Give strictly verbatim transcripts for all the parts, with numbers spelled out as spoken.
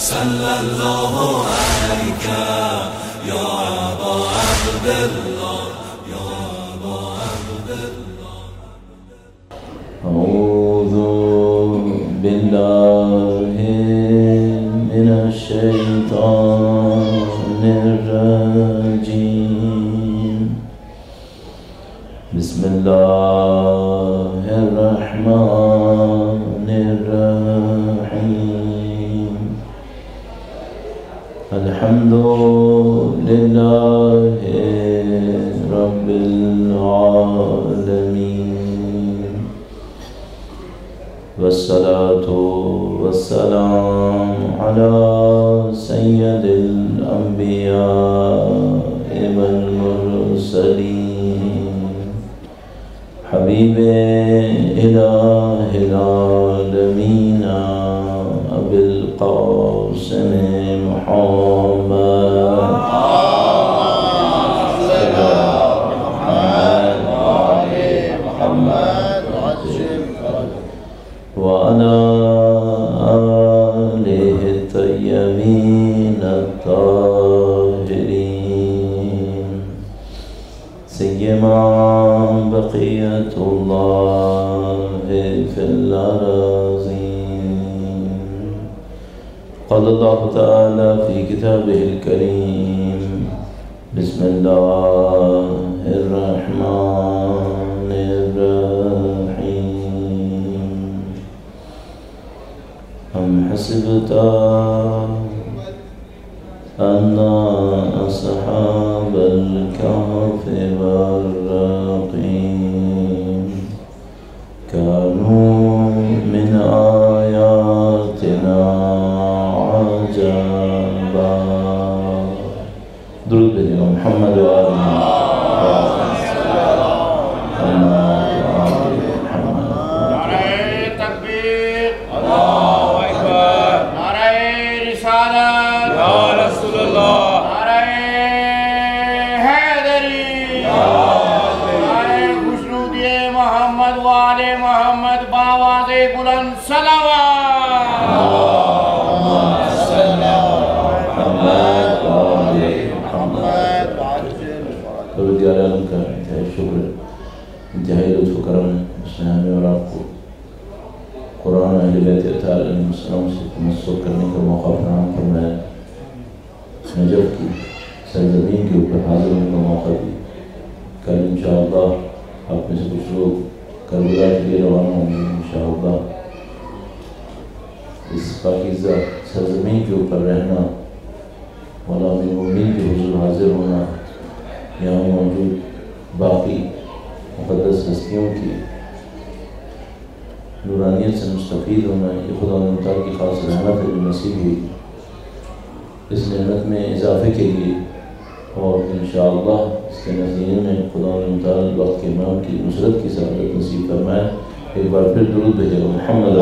صلى الله عليك يا أبا عبد الله يا أبا عبد الله. أعوذ بالله من الشيطان الرجيم. بسم الله الرحمن الرحيم. الحمد لله رب العالمين، والصلاة والسلام على سيد الأنبياء والمرسلين، حبيب إله العالمين أبي القاسم محمد وعلى آله الطيبين الطاهرين، سيما بقية الله في الأراضين. قال الله تعالى في كتابه الكريم: بسم الله الرحمن الرحيم. أم حسبت أن أصحاب الكهف والرقيم كانوا من آياتنا عجبا. درود بجنب محمد وآل محمد. انتہائی لطف و کرم ہے اس نے ہمیں اور آپ کو قرآن اہل بیت اطہار علیہ السلام سے تمسک کرنے کا موقع فراہم فرمایا، نجف کی سرزمین کے اوپر حاضر ہونے کا موقع دی. کل انشاءاللہ آپ میں سے کچھ لوگ کربلا کے لیے روانہ ہوں گے انشاءاللہ. اس پاکیزہ سرزمین کے اوپر رہنا، مولا امیر المومنین کے حضور حاضر ہونا، یہاں موجود باقی مقدس ہستیوں کی نورانیت سے مستفید ہونا، یہ خدا تعالیٰ کی خاص رحمت ہے جو نصیب ہوئی. اس نعمت میں اضافے کے لیے اور انشاءاللہ اس کے نتیجے میں خدا تعالیٰ وقت کے امام کی نصرت کی سعادت نصیب فرمائے. ایک بار پھر درود بھیجے گا محمد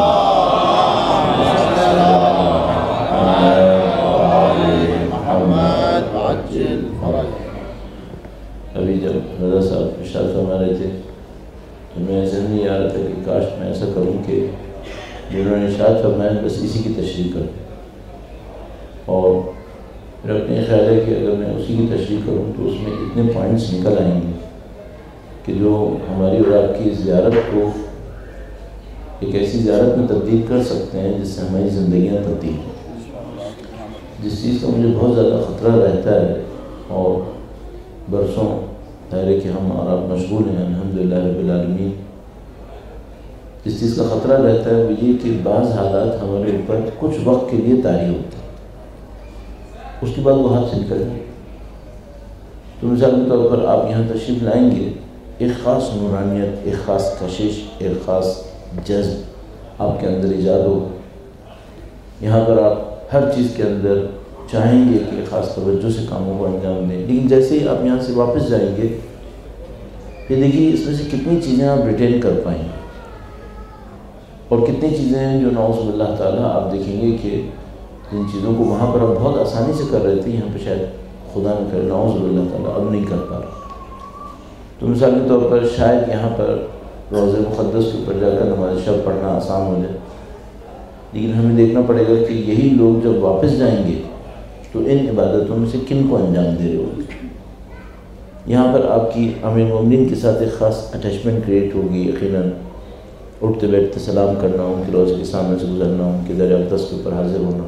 ابھی جب رضا صاحب ارشاد فرما رہے تھے تو میں ذہن نہیں آ رہا تھا کہ کاش میں ایسا کروں کہ جنہوں نے ارشاد فرمایا بس اسی کی تشریح کروں، اور میرا اپنے خیال ہے کہ اگر میں اسی کی تشریح کروں تو اس میں اتنے پوائنٹس نکل آئیں گے کہ جو ہماری اور آپ کی زیارت کو ایک ایسی زیارت میں تبدیل کر سکتے ہیں جس سے ہماری زندگیاں تبدیل ہوں. جس چیز کا مجھے بہت زیادہ خطرہ رہتا ہے، اور برسوں ظاہر ہے کہ ہم اور آپ مشغول ہیں الحمدللہ رب العالمین، جس چیز کا خطرہ رہتا ہے وہ یہ کہ بعض حالات ہمارے اوپر کچھ وقت کے لیے طاری ہوتے ہیں، اس کے بعد وہ ہاتھ سے نکل جائیں. تو مثال کے طور پر آپ یہاں تشریف لائیں گے، ایک خاص نورانیت، ایک خاص کشش، ایک خاص جذب آپ کے اندر ایجاد ہو. یہاں پر آپ ہر چیز کے اندر چاہیں گے کہ خاص توجہ سے کاموں کو انجام دیں، لیکن جیسے ہی آپ یہاں سے واپس جائیں گے پھر دیکھیے اس میں سے کتنی چیزیں آپ ریٹین کر پائیں گے اور کتنی چیزیں ہیں جو نعوذ باللہ تعالیٰ آپ دیکھیں گے کہ جن چیزوں کو وہاں پر آپ بہت آسانی سے کر رہے تھے یہاں پہ شاید خدا نہ کرے نعوذ باللہ تعالیٰ اب نہیں کر پا رہا. تو مثال کے طور پر شاید یہاں پر روضہ مقدس کے اوپر جا کر نماز شب پڑھنا آسان ہو جائے، لیکن ہمیں دیکھنا پڑے گا کہ یہی لوگ جب واپس جائیں گے تو ان عبادتوں میں سے کن کو انجام دے رہے ہوگے۔ یہاں پر آپ کی امیر مومنین کے ساتھ ایک خاص اٹیچمنٹ کریٹ ہوگی، یقیناً اٹھتے بیٹھتے سلام کرنا، ان کے روزے کے سامنے سے گزرنا، ان کے در اقدس کے اوپر حاضر ہونا۔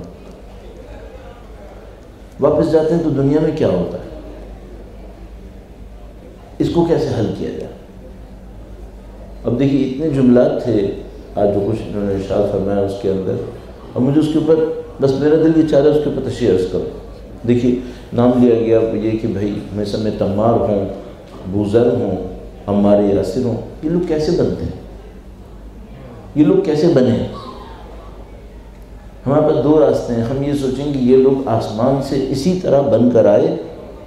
واپس جاتے ہیں تو دنیا میں کیا ہوتا ہے، اس کو کیسے حل کیا جائے؟ اب دیکھیے اتنے جملات تھے آج جو کچھ انہوں نے ارشاد فرمایا اس کے اندر، اور مجھے اس کے اوپر بس میرا دل یہ چاہ رہا ہے اس کے اوپر تشریح عرض کروں۔ دیکھیے نام لیا گیا یہ کہ بھائی میں سب میں تمار ہوں، بوذر ہوں، عمار یاسر ہوں، یہ لوگ کیسے بنتے ہیں، یہ لوگ کیسے بنے؟ ہمارے پاس دو راستے ہیں، ہم یہ سوچیں کہ یہ لوگ آسمان سے اسی طرح بن کر آئے،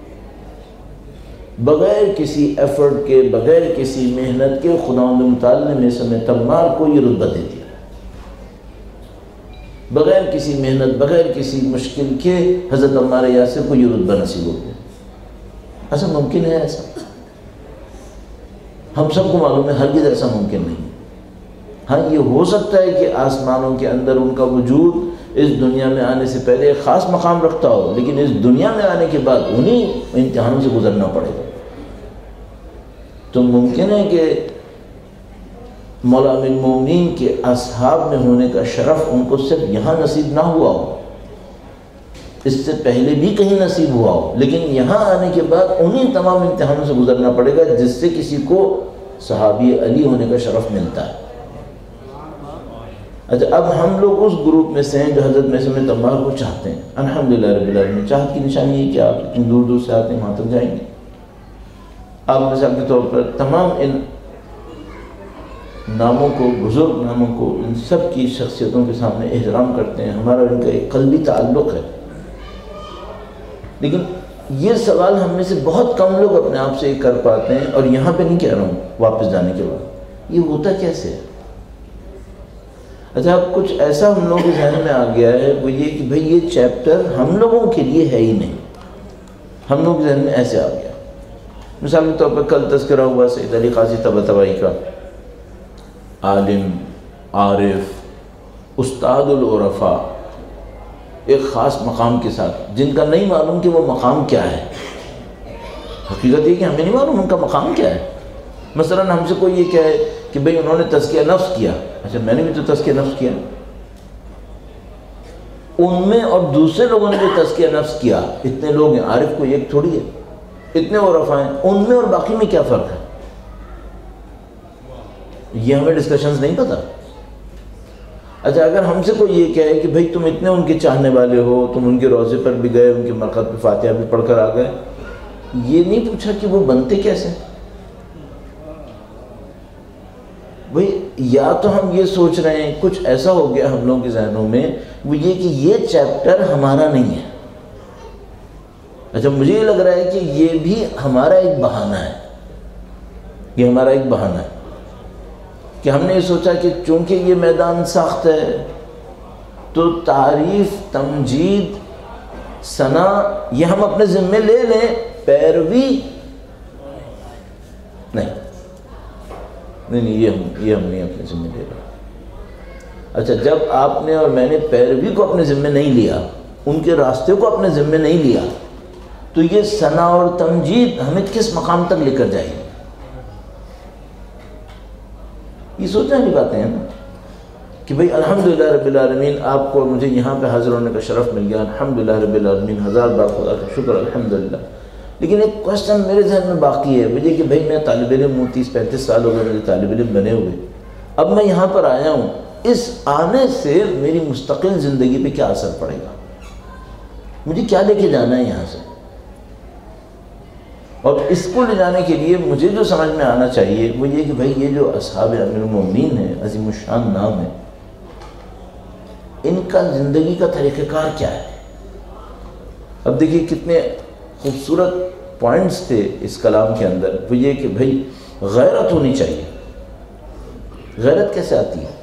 بغیر کسی ایفرٹ کے، بغیر کسی محنت کے خداوند متعال نے میں سب میں تمار کو یہ رتبہ دے دیا، بغیر کسی محنت، بغیر کسی مشکل کے حضرت عمار یاسر کو یہ رتبہ نصیب ہو گیا۔ ایسا ممکن ہے؟ ایسا ہم سب کو معلوم ہے ہرگز ایسا ممکن نہیں۔ ہاں یہ ہو سکتا ہے کہ آسمانوں کے اندر ان کا وجود اس دنیا میں آنے سے پہلے ایک خاص مقام رکھتا ہو، لیکن اس دنیا میں آنے کے بعد انہیں امتحانوں سے گزرنا پڑے گا۔ تو ممکن ہے کہ مولا امیر المومنین کے اصحاب میں ہونے کا شرف ان کو صرف یہاں نصیب نہ ہوا ہو، اس سے پہلے بھی کہیں نصیب ہوا ہو، لیکن یہاں آنے کے بعد انہیں تمام امتحانوں سے گزرنا پڑے گا جس سے کسی کو صحابی علی ہونے کا شرف ملتا ہے۔ اچھا اب ہم لوگ اس گروپ میں سے ہیں جو حضرت میثم تمار کو چاہتے ہیں، الحمدللہ رب العالمین۔ چاہت کی نشانی ہے کہ آپ اتنی دور دور سے آتے ہیں، وہاں تک جائیں گے۔ آپ مثال کے طور پر تمام ان ناموں کو، بزرگ ناموں کو، ان سب کی شخصیتوں کے سامنے احترام کرتے ہیں، ہمارا ان کا ایک قلبی تعلق ہے، لیکن یہ سوال ہم میں سے بہت کم لوگ اپنے آپ سے کر پاتے ہیں، اور یہاں پہ نہیں کہہ رہا ہوں واپس جانے کے بعد، یہ ہوتا کیسے ہے؟ اچھا اب کچھ ایسا ہم لوگوں کے ذہن میں آ گیا ہے، وہ یہ کہ بھئی یہ چیپٹر ہم لوگوں کے لیے ہے ہی نہیں، ہم لوگوں کے ذہن میں ایسے آ گیا۔ مثال کے طور پر کل تذکرہ ہوا سید علی قاضی طباطبائی کا، عالم، عارف، استاد العرفاء، ایک خاص مقام کے ساتھ، جن کا نہیں معلوم کہ وہ مقام کیا ہے۔ حقیقت یہ کہ ہمیں نہیں معلوم ان کا مقام کیا ہے۔ مثلا ہم سے کوئی یہ کہے کہ بھئی انہوں نے تزکیہ نفس کیا، اچھا میں نے بھی تو تزکیہ نفس کیا، ان میں اور دوسرے لوگوں نے جو تزکیہ نفس کیا، اتنے لوگ ہیں، عارف کوئی ایک تھوڑی ہے، اتنے عرفاء ہیں، ان میں اور باقی میں کیا فرق ہے؟ یہ ہمیں ڈسکشنز نہیں پتا۔ اچھا اگر ہم سے کوئی یہ کہے کہ بھئی تم اتنے ان کے چاہنے والے ہو، تم ان کے روضے پر بھی گئے، ان کے مرقد پہ فاتحہ بھی پڑھ کر آ گئے، یہ نہیں پوچھا کہ وہ بنتے کیسے؟ بھئی یا تو ہم یہ سوچ رہے ہیں کچھ ایسا ہو گیا ہم لوگوں کے ذہنوں میں، وہ یہ کہ یہ چیپٹر ہمارا نہیں ہے۔ اچھا مجھے یہ لگ رہا ہے کہ یہ بھی ہمارا ایک بہانہ ہے، یہ ہمارا ایک بہانہ ہے کہ ہم نے یہ سوچا کہ چونکہ یہ میدان سخت ہے تو تعریف، تمجید، ثنا یہ ہم اپنے ذمے لے لیں، پیروی نہیں نہیں نہیں یہ ہم یہ ہم نہیں اپنے ذمے لے رہے۔ اچھا جب آپ نے اور میں نے پیروی کو اپنے ذمے نہیں لیا، ان کے راستے کو اپنے ذمے نہیں لیا، تو یہ ثنا اور تمجید ہمیں کس مقام تک لے کر جائے گی؟ یہ سوچنے والی باتیں ہیں نا کہ بھئی الحمدللہ رب العالمین آپ کو مجھے یہاں پہ حاضر ہونے کا شرف مل گیا، الحمدللہ رب العالمین، ہزار بار خدا کا شکر الحمدللہ۔ لیکن ایک کوشچن میرے ذہن میں باقی ہے، وجہ کہ بھئی میں طالب علم ہوں، تیس پینتیس سال ہو گئے مجھے طالب علم بنے ہوئے، اب میں یہاں پر آیا ہوں، اس آنے سے میری مستقل زندگی پہ کیا اثر پڑے گا، مجھے کیا لے کے جانا ہے یہاں سے؟ اور اس کو لے جانے کے لیے مجھے جو سمجھ میں آنا چاہیے وہ یہ کہ بھئی یہ جو اصحاب امیر المومنین ہیں، عظیم الشان نام ہے، ان کا زندگی کا طریقہ کار کیا ہے؟ اب دیکھیے کتنے خوبصورت پوائنٹس تھے اس کلام کے اندر، وہ یہ کہ بھئی غیرت ہونی چاہیے۔ غیرت کیسے آتی ہے؟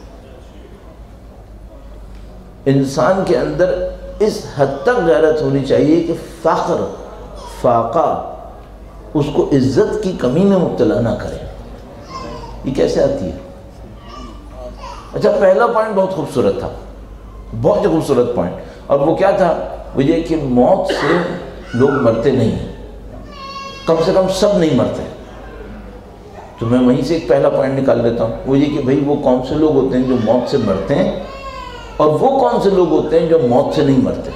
انسان کے اندر اس حد تک غیرت ہونی چاہیے کہ فخر، فاقہ اس کو عزت کی کمی میں مبتلا نہ کرے۔ یہ کیسے آتی ہے؟ اچھا پہلا پوائنٹ بہت خوبصورت تھا، بہت ہی خوبصورت پوائنٹ، اور وہ کیا تھا؟ وہ یہ کہ موت سے لوگ مرتے نہیں ہیں، کم سے کم سب نہیں مرتے. تو میں وہیں سے ایک پہلا پوائنٹ نکال لیتا ہوں، وہ یہ کہ بھئی وہ کون سے لوگ ہوتے ہیں جو موت سے مرتے ہیں، اور وہ کون سے لوگ ہوتے ہیں جو موت سے نہیں مرتے.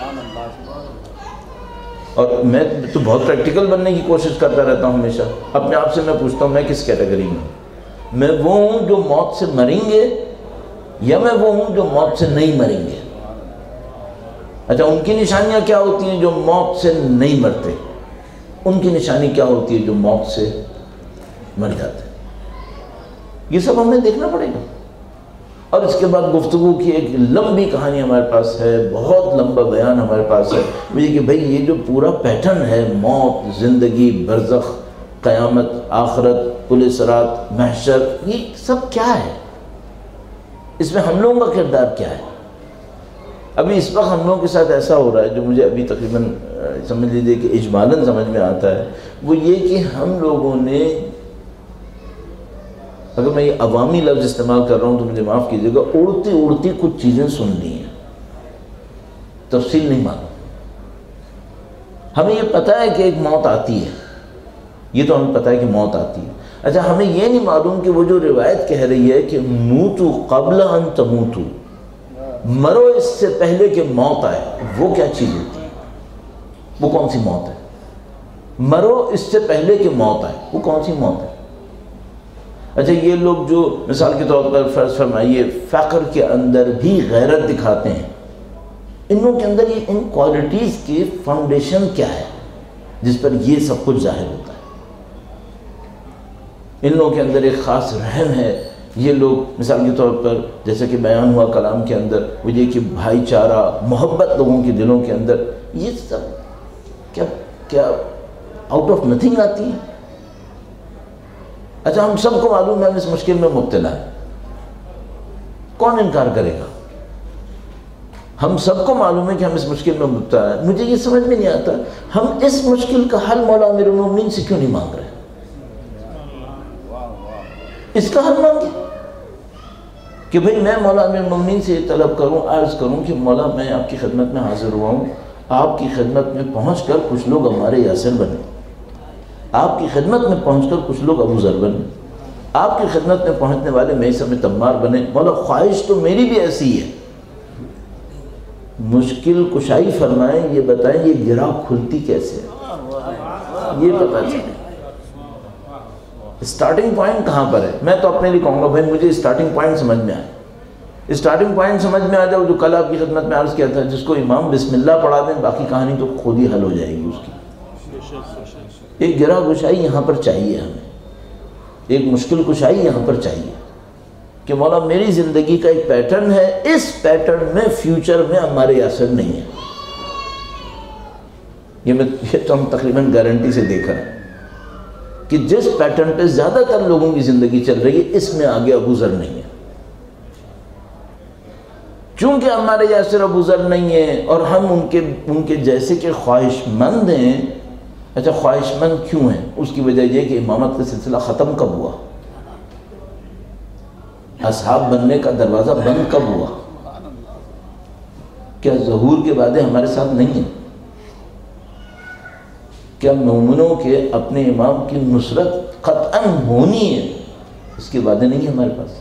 اور میں تو بہت پریکٹیکل بننے کی کوشش کرتا رہتا ہوں ہمیشہ. اپنے آپ سے میں پوچھتا ہوں میں کس کیٹیگری میں ہوں؟ میں وہ ہوں جو موت سے مریں گے، یا میں وہ ہوں جو موت سے نہیں مریں گے؟ اچھا ان کی نشانیاں کیا ہوتی ہیں جو موت سے نہیں مرتے؟ ان کی نشانی کیا ہوتی ہے جو موت سے مر جاتے ہیں؟ یہ سب ہمیں دیکھنا پڑے گا. اور اس کے بعد گفتگو کی ایک لمبی کہانی ہمارے پاس ہے، بہت لمبا بیان ہمارے پاس ہے، یہ کہ بھئی یہ جو پورا پیٹرن ہے، موت، زندگی، برزخ، قیامت، آخرت، پل صراط، محشر، یہ سب کیا ہے؟ اس میں ہم لوگوں کا کردار کیا ہے؟ ابھی اس وقت ہم لوگوں کے ساتھ ایسا ہو رہا ہے جو مجھے ابھی تقریباً سمجھ لیجیے کہ اجمالاً سمجھ میں آتا ہے، وہ یہ کہ ہم لوگوں نے، اگر میں یہ عوامی لفظ استعمال کر رہا ہوں تو مجھے معاف کیجیے گا، اڑتی اڑتی کچھ چیزیں سن لی ہیں، تفصیل نہیں معلوم. ہمیں یہ پتہ ہے کہ ایک موت آتی ہے، یہ تو ہمیں پتہ ہے کہ موت آتی ہے. اچھا ہمیں یہ نہیں معلوم کہ وہ جو روایت کہہ رہی ہے کہ موتو قبل ان تموتو، مرو اس سے پہلے کہ موت آئے، وہ کیا چیز ہوتی ہے؟ وہ کون سی موت ہے؟ مرو اس سے پہلے کہ موت آئے، وہ کون سی موت ہے؟ اچھا یہ لوگ جو مثال کے طور پر فرض فرمائیے فقر کے اندر بھی غیرت دکھاتے ہیں، ان لوگوں کے اندر یہ ان کوالٹیز کی فاؤنڈیشن کیا ہے جس پر یہ سب کچھ ظاہر ہوتا ہے؟ ان لوگوں کے اندر ایک خاص رحم ہے. یہ لوگ مثال کے طور پر جیسا کہ بیان ہوا کلام کے اندر، وہ یہ کہ بھائی چارہ، محبت لوگوں کے دلوں کے اندر، یہ سب کیا کیا آؤٹ آف نتھنگ آتی ہے؟ اچھا ہم سب کو معلوم ہے ہم اس مشکل میں مبتلا ہے، کون انکار کرے گا؟ ہم سب کو معلوم ہے کہ ہم اس مشکل میں مبتلا ہے. مجھے یہ سمجھ میں نہیں آتا ہم اس مشکل کا حل مولا امیر المومنین سے کیوں نہیں مانگ رہے؟ اس کا حل مانگے کہ بھئی میں مولا امیر المومنین سے یہ طلب کروں، عرض کروں کہ مولا میں آپ کی خدمت میں حاضر ہوا ہوں، آپ کی خدمت میں پہنچ کر کچھ لوگ ہمارے یاسر بنے، آپ کی خدمت میں پہنچ کر کچھ لوگ ابو ذر بنے، آپ کی خدمت میں پہنچنے والے میسر میں تمار بنے. مولا خواہش تو میری بھی ایسی ہے، مشکل کشائی فرمائیں، یہ بتائیں یہ گرہ کھلتی کیسے ہے، یہ پتہ چلے. اسٹارٹنگ پوائنٹ کہاں پر ہے؟ میں تو اپنے لیے کہوں گا بھائی مجھے اسٹارٹنگ پوائنٹ سمجھ میں آئے، اسٹارٹنگ پوائنٹ سمجھ میں آ جاؤ جو کل آپ کی خدمت میں عرض کیا تھا، جس کو امام بسم اللہ پڑھا دیں باقی کہانی تو خود ہی حل ہو جائے گی اس کی. ایک گرہ کشائی یہاں پر چاہیے ہمیں، ایک مشکل کشائی یہاں پر چاہیے کہ مولا میری زندگی کا ایک پیٹرن ہے، اس پیٹرن میں فیوچر میں ہمارے یاسر نہیں ہے. یہ میں یہ تو ہم تقریباً گارنٹی سے دیکھ رہے ہیں کہ جس پیٹرن پہ زیادہ تر لوگوں کی زندگی چل رہی ہے اس میں آگے ابو ذر نہیں ہے. چونکہ ہمارے یاسر ابو ذر نہیں ہیں اور ہم ان کے ان کے جیسے کہ خواہش مند ہیں. اچھا خواہش مند کیوں ہیں؟ اس کی وجہ یہ کہ امامت کا سلسلہ ختم کب ہوا؟ اصحاب بننے کا دروازہ بند کب ہوا؟ کیا ظہور کے وعدے ہمارے ساتھ نہیں ہیں؟ کیا مومنوں کے اپنے امام کی نصرت قطعاً ہونی ہے اس کے وعدے نہیں ہیں ہمارے پاس؟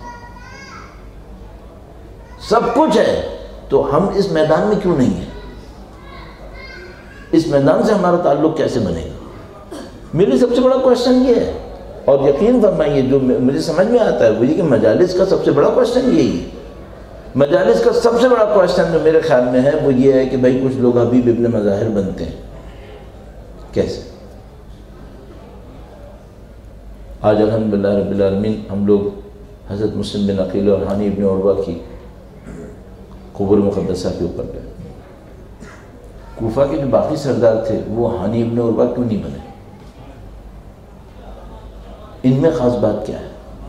سب کچھ ہے تو ہم اس میدان میں کیوں نہیں ہیں؟ اس میدان سے ہمارا تعلق کیسے بنے گا؟ میری سب سے بڑا کوشچن یہ ہے، اور یقین فرمائیے جو مجھے سمجھ میں آتا ہے وہ یہ کہ مجالس کا سب سے بڑا کوشچن یہی ہے. مجالس کا سب سے بڑا کوشچن جو میرے خیال میں ہے وہ یہ ہے کہ بھائی کچھ لوگ حبیب ابن مظاہر بنتے ہیں. کیسے؟ آج الحمدللہ رب العالمین ہم لوگ حضرت مسلم بن عقیل اور ہانی ابن عروہ کی قبور مقدسہ کے اوپر گئے. کوفہ کے جو باقی سردار تھے وہ ہانی ابن عروہ کیوں نہیں بنے؟ ان میں خاص بات کیا ہے؟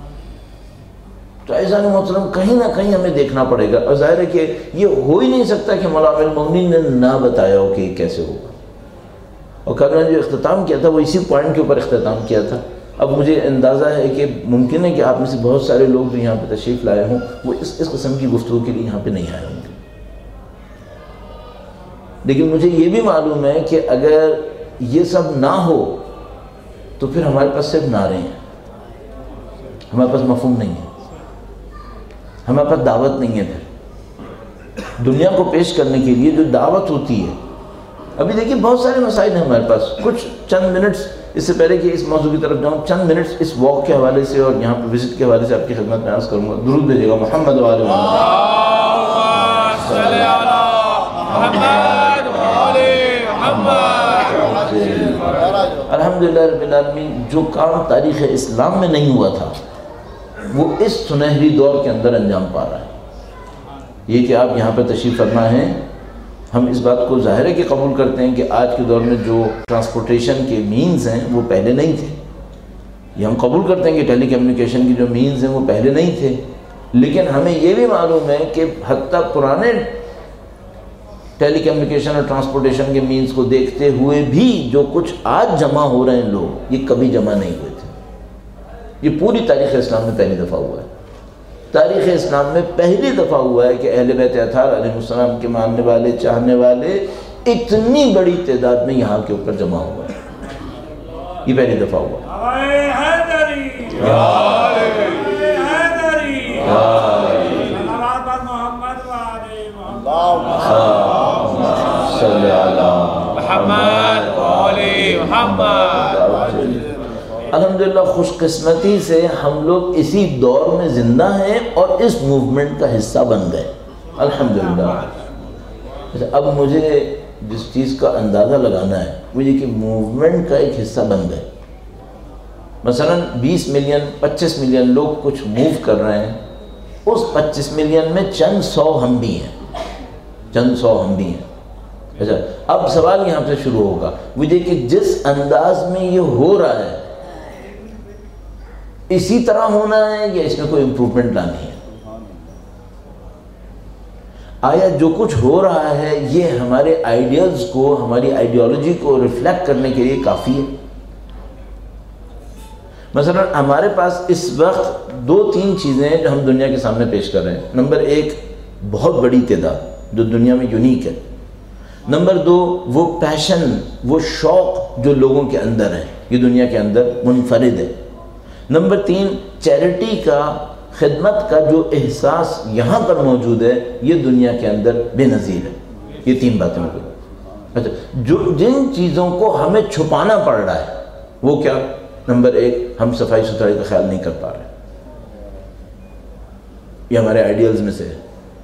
تو ایزان محترم کہیں نہ کہیں ہمیں دیکھنا پڑے گا. اور ظاہر ہے کہ یہ ہو ہی نہیں سکتا کہ مولا امیر المومنین نے نہ بتایا ہو کہ یہ کیسے ہوگا. اور کل میں نے جو اختتام کیا تھا وہ اسی پوائنٹ کے اوپر اختتام کیا تھا اب مجھے اندازہ ہے کہ ممکن ہے کہ آپ میں سے بہت سارے لوگ جو یہاں پہ تشریف لائے ہوں وہ اس اس قسم کی گفتگو کے لیے یہاں پہ نہیں آئے ہوں گے، لیکن مجھے یہ بھی معلوم ہے کہ اگر یہ سب نہ ہو تو پھر ہمارے پاس صرف نعرے ہیں، ہمارے پاس مفہوم نہیں ہے، ہمارے پاس دعوت نہیں ہے۔ پھر دنیا کو پیش کرنے کے لیے جو دعوت ہوتی ہے، ابھی دیکھیے بہت سارے مسائل ہیں ہمارے پاس، کچھ چند منٹس اس سے پہلے کہ اس موضوع کی طرف جاؤں، چند منٹس اس واک کے حوالے سے اور یہاں پہ وزٹ کے حوالے سے آپ کی خدمت میں عرض کروں گا۔ درود بھیجیے گا محمد و آل الحمدللہ رب العالمین۔ جو کام تاریخ اسلام میں نہیں ہوا تھا وہ اس سنہری دور کے اندر انجام پا رہا ہے۔ یہ کہ آپ یہاں پہ تشریف فرما ہیں، ہم اس بات کو ظاہر ہے کہ قبول کرتے ہیں کہ آج کے دور میں جو ٹرانسپورٹیشن کے مینز ہیں وہ پہلے نہیں تھے، یہ ہم قبول کرتے ہیں کہ ٹیلی کمیونیکیشن کی جو مینز ہیں وہ پہلے نہیں تھے، لیکن ہمیں یہ بھی معلوم ہے کہ حتیٰ پرانے ٹیلی کمیونیکیشن اور ٹرانسپورٹیشن کے مینز کو دیکھتے ہوئے بھی جو کچھ آج جمع ہو رہے ہیں لوگ، یہ کبھی جمع نہیں ہوئے تھے۔ یہ پوری تاریخ اسلام میں پہلی دفعہ ہوا ہے، تاریخ اسلام میں پہلی دفعہ ہوا ہے کہ اہل بیت اطہار علیہ السلام کے ماننے والے، چاہنے والے اتنی بڑی تعداد میں یہاں کے اوپر جمع ہوا ہے، یہ پہلی دفعہ ہوا ہے۔ الحمدللہ خوش قسمتی سے ہم لوگ اسی دور میں زندہ ہیں اور اس موومنٹ کا حصہ بن گئے الحمدللہ۔ اب مجھے جس چیز کا اندازہ لگانا ہے وہ یہ کہ موومنٹ کا ایک حصہ بن گئے۔ مثلا بیس ملین پچیس ملین لوگ کچھ موو کر رہے ہیں، اس پچیس ملین میں چند سو ہم بھی ہیں، چند سو ہم بھی ہیں۔ اچھا اب سوال یہاں سے شروع ہوگا، وہ یہ کہ جس انداز میں یہ ہو رہا ہے اسی طرح ہونا ہے یا اس میں کوئی امپروومنٹ لانی ہے؟ آیا جو کچھ ہو رہا ہے یہ ہمارے آئیڈیلز کو، ہماری آئیڈیالوجی کو ریفلیکٹ کرنے کے لیے کافی ہے؟ مثلا ہمارے پاس اس وقت دو تین چیزیں ہیں جو ہم دنیا کے سامنے پیش کر رہے ہیں۔ نمبر ایک، بہت بڑی تعداد جو دنیا میں یونیک ہے۔ نمبر دو، وہ پیشن، وہ شوق جو لوگوں کے اندر ہے، یہ دنیا کے اندر منفرد ہے۔ نمبر تین، چیریٹی کا، خدمت کا جو احساس یہاں پر موجود ہے یہ دنیا کے اندر بے نظیر ہے۔ یہ تین باتیں ہو گئی۔ اچھا جو جن چیزوں کو ہمیں چھپانا پڑ رہا ہے وہ کیا؟ نمبر ایک، ہم صفائی ستھرائی کا خیال نہیں کر پا رہے، یہ ہمارے آئیڈیلز میں سے ہے۔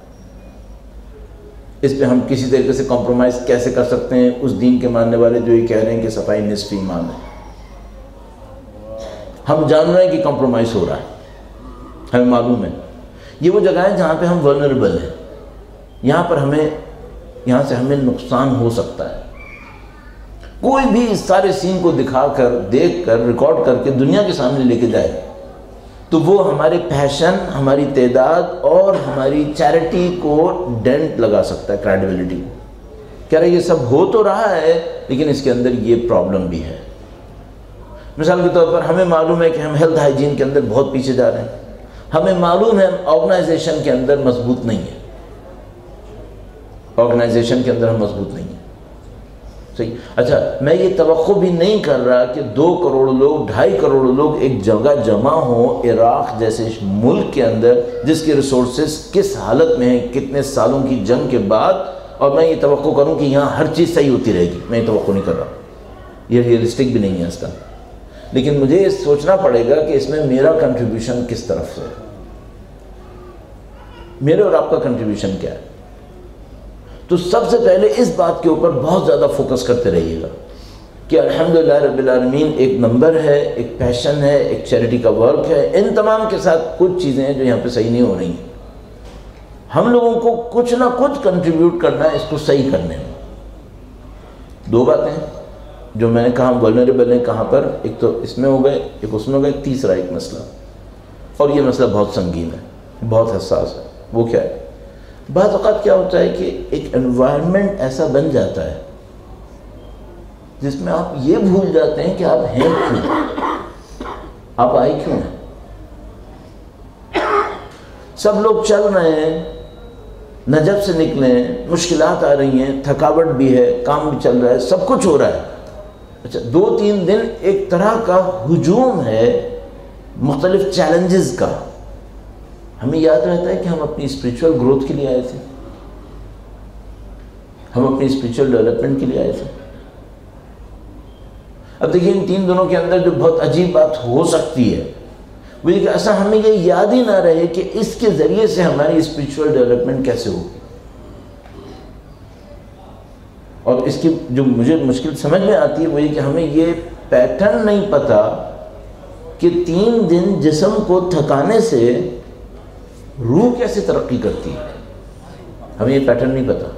اس پہ ہم کسی طریقے سے کمپرومائز کیسے کر سکتے ہیں؟ اس دین کے ماننے والے جو یہ کہہ رہے ہیں کہ صفائی نصف ایمان ہے، ہم جان رہے ہیں کہ کمپرومائز ہو رہا ہے، ہمیں معلوم ہے۔ یہ وہ جگہ ہے جہاں پہ ہم ولنریبل ہیں، یہاں پر ہمیں یہاں سے ہمیں نقصان ہو سکتا ہے۔ کوئی بھی اس سارے سین کو دکھا کر، دیکھ کر، ریکارڈ کر کے دنیا کے سامنے لے کے جائے تو وہ ہمارے پیشن، ہماری تعداد اور ہماری چیریٹی کو ڈینٹ لگا سکتا ہے، کریڈیبلٹی کو۔ کہہ رہے یہ سب ہو تو رہا ہے لیکن اس کے اندر یہ پرابلم بھی ہے۔ مثال کے طور پر ہمیں معلوم ہے کہ ہم ہیلتھ ہائیجین کے اندر بہت پیچھے جا رہے ہیں، ہمیں معلوم ہے ہم آرگنائزیشن کے اندر مضبوط نہیں ہیں، آرگنائزیشن کے اندر ہم مضبوط نہیں ہیں۔ صحیح۔ اچھا میں یہ توقع بھی نہیں کر رہا کہ دو کروڑ لوگ، ڈھائی کروڑ لوگ ایک جگہ جمع ہوں عراق جیسے ملک کے اندر جس کے ریسورسز کس حالت میں ہیں کتنے سالوں کی جنگ کے بعد، اور میں یہ توقع کروں کہ یہاں ہر چیز صحیح ہوتی رہے گی، میں یہ توقع نہیں کر رہا، یہ ریئلسٹک بھی نہیں ہے اس کا۔ لیکن مجھے یہ سوچنا پڑے گا کہ اس میں میرا کنٹریبیوشن کس طرف سے ہے، میرے اور آپ کا کنٹریبیوشن کیا ہے۔ تو سب سے پہلے اس بات کے اوپر بہت زیادہ فوکس کرتے رہیے گا کہ الحمدللہ رب العالمین ایک نمبر ہے، ایک پیشن ہے، ایک چیریٹی کا ورک ہے، ان تمام کے ساتھ کچھ چیزیں ہیں جو یہاں پہ صحیح نہیں ہو رہی ہیں۔ ہم لوگوں کو کچھ نہ کچھ کنٹریبیوٹ کرنا ہے اس کو صحیح کرنے میں۔ دو باتیں جو میں نے کہا ولنریبل ہیں کہاں پر، ایک تو اس میں ہو گئے، ایک اس میں ہو گئے، تیسرا ایک مسئلہ، اور یہ مسئلہ بہت سنگین ہے، بہت حساس ہے۔ وہ کیا ہے؟ بعض اوقات کیا ہوتا ہے کہ ایک انوائرمنٹ ایسا بن جاتا ہے جس میں آپ یہ بھول جاتے ہیں کہ آپ ہیں کیوں۔ آپ آئی کیوں ہیں؟ سب لوگ چل رہے ہیں، نجف سے نکلے ہیں، مشکلات آ رہی ہیں، تھکاوٹ بھی ہے، کام بھی چل رہا ہے، سب کچھ ہو رہا ہے. اچھا دو تین دن ایک طرح کا ہجوم ہے مختلف چیلنجز کا. ہمیں یاد رہتا ہے کہ ہم اپنی اسپریچول گروتھ کے لیے آئے تھے، ہم اپنی اسپریچول ڈیولپمنٹ کے لیے آئے تھے. اب دیکھیں ان تین دنوں کے اندر جو بہت عجیب بات ہو سکتی ہے وہ یہ کہ ایسا ہمیں یہ یاد ہی نہ رہے کہ اس کے ذریعے سے ہماری اسپریچول ڈیولپمنٹ کیسے ہوگی. اور اس کی جو مجھے مشکل سمجھ میں آتی ہے وہ یہ کہ ہمیں یہ پیٹرن نہیں پتا کہ تین دن جسم کو تھکانے سے روح کیسے ترقی کرتی ہے. ہمیں یہ پیٹرن نہیں پتا،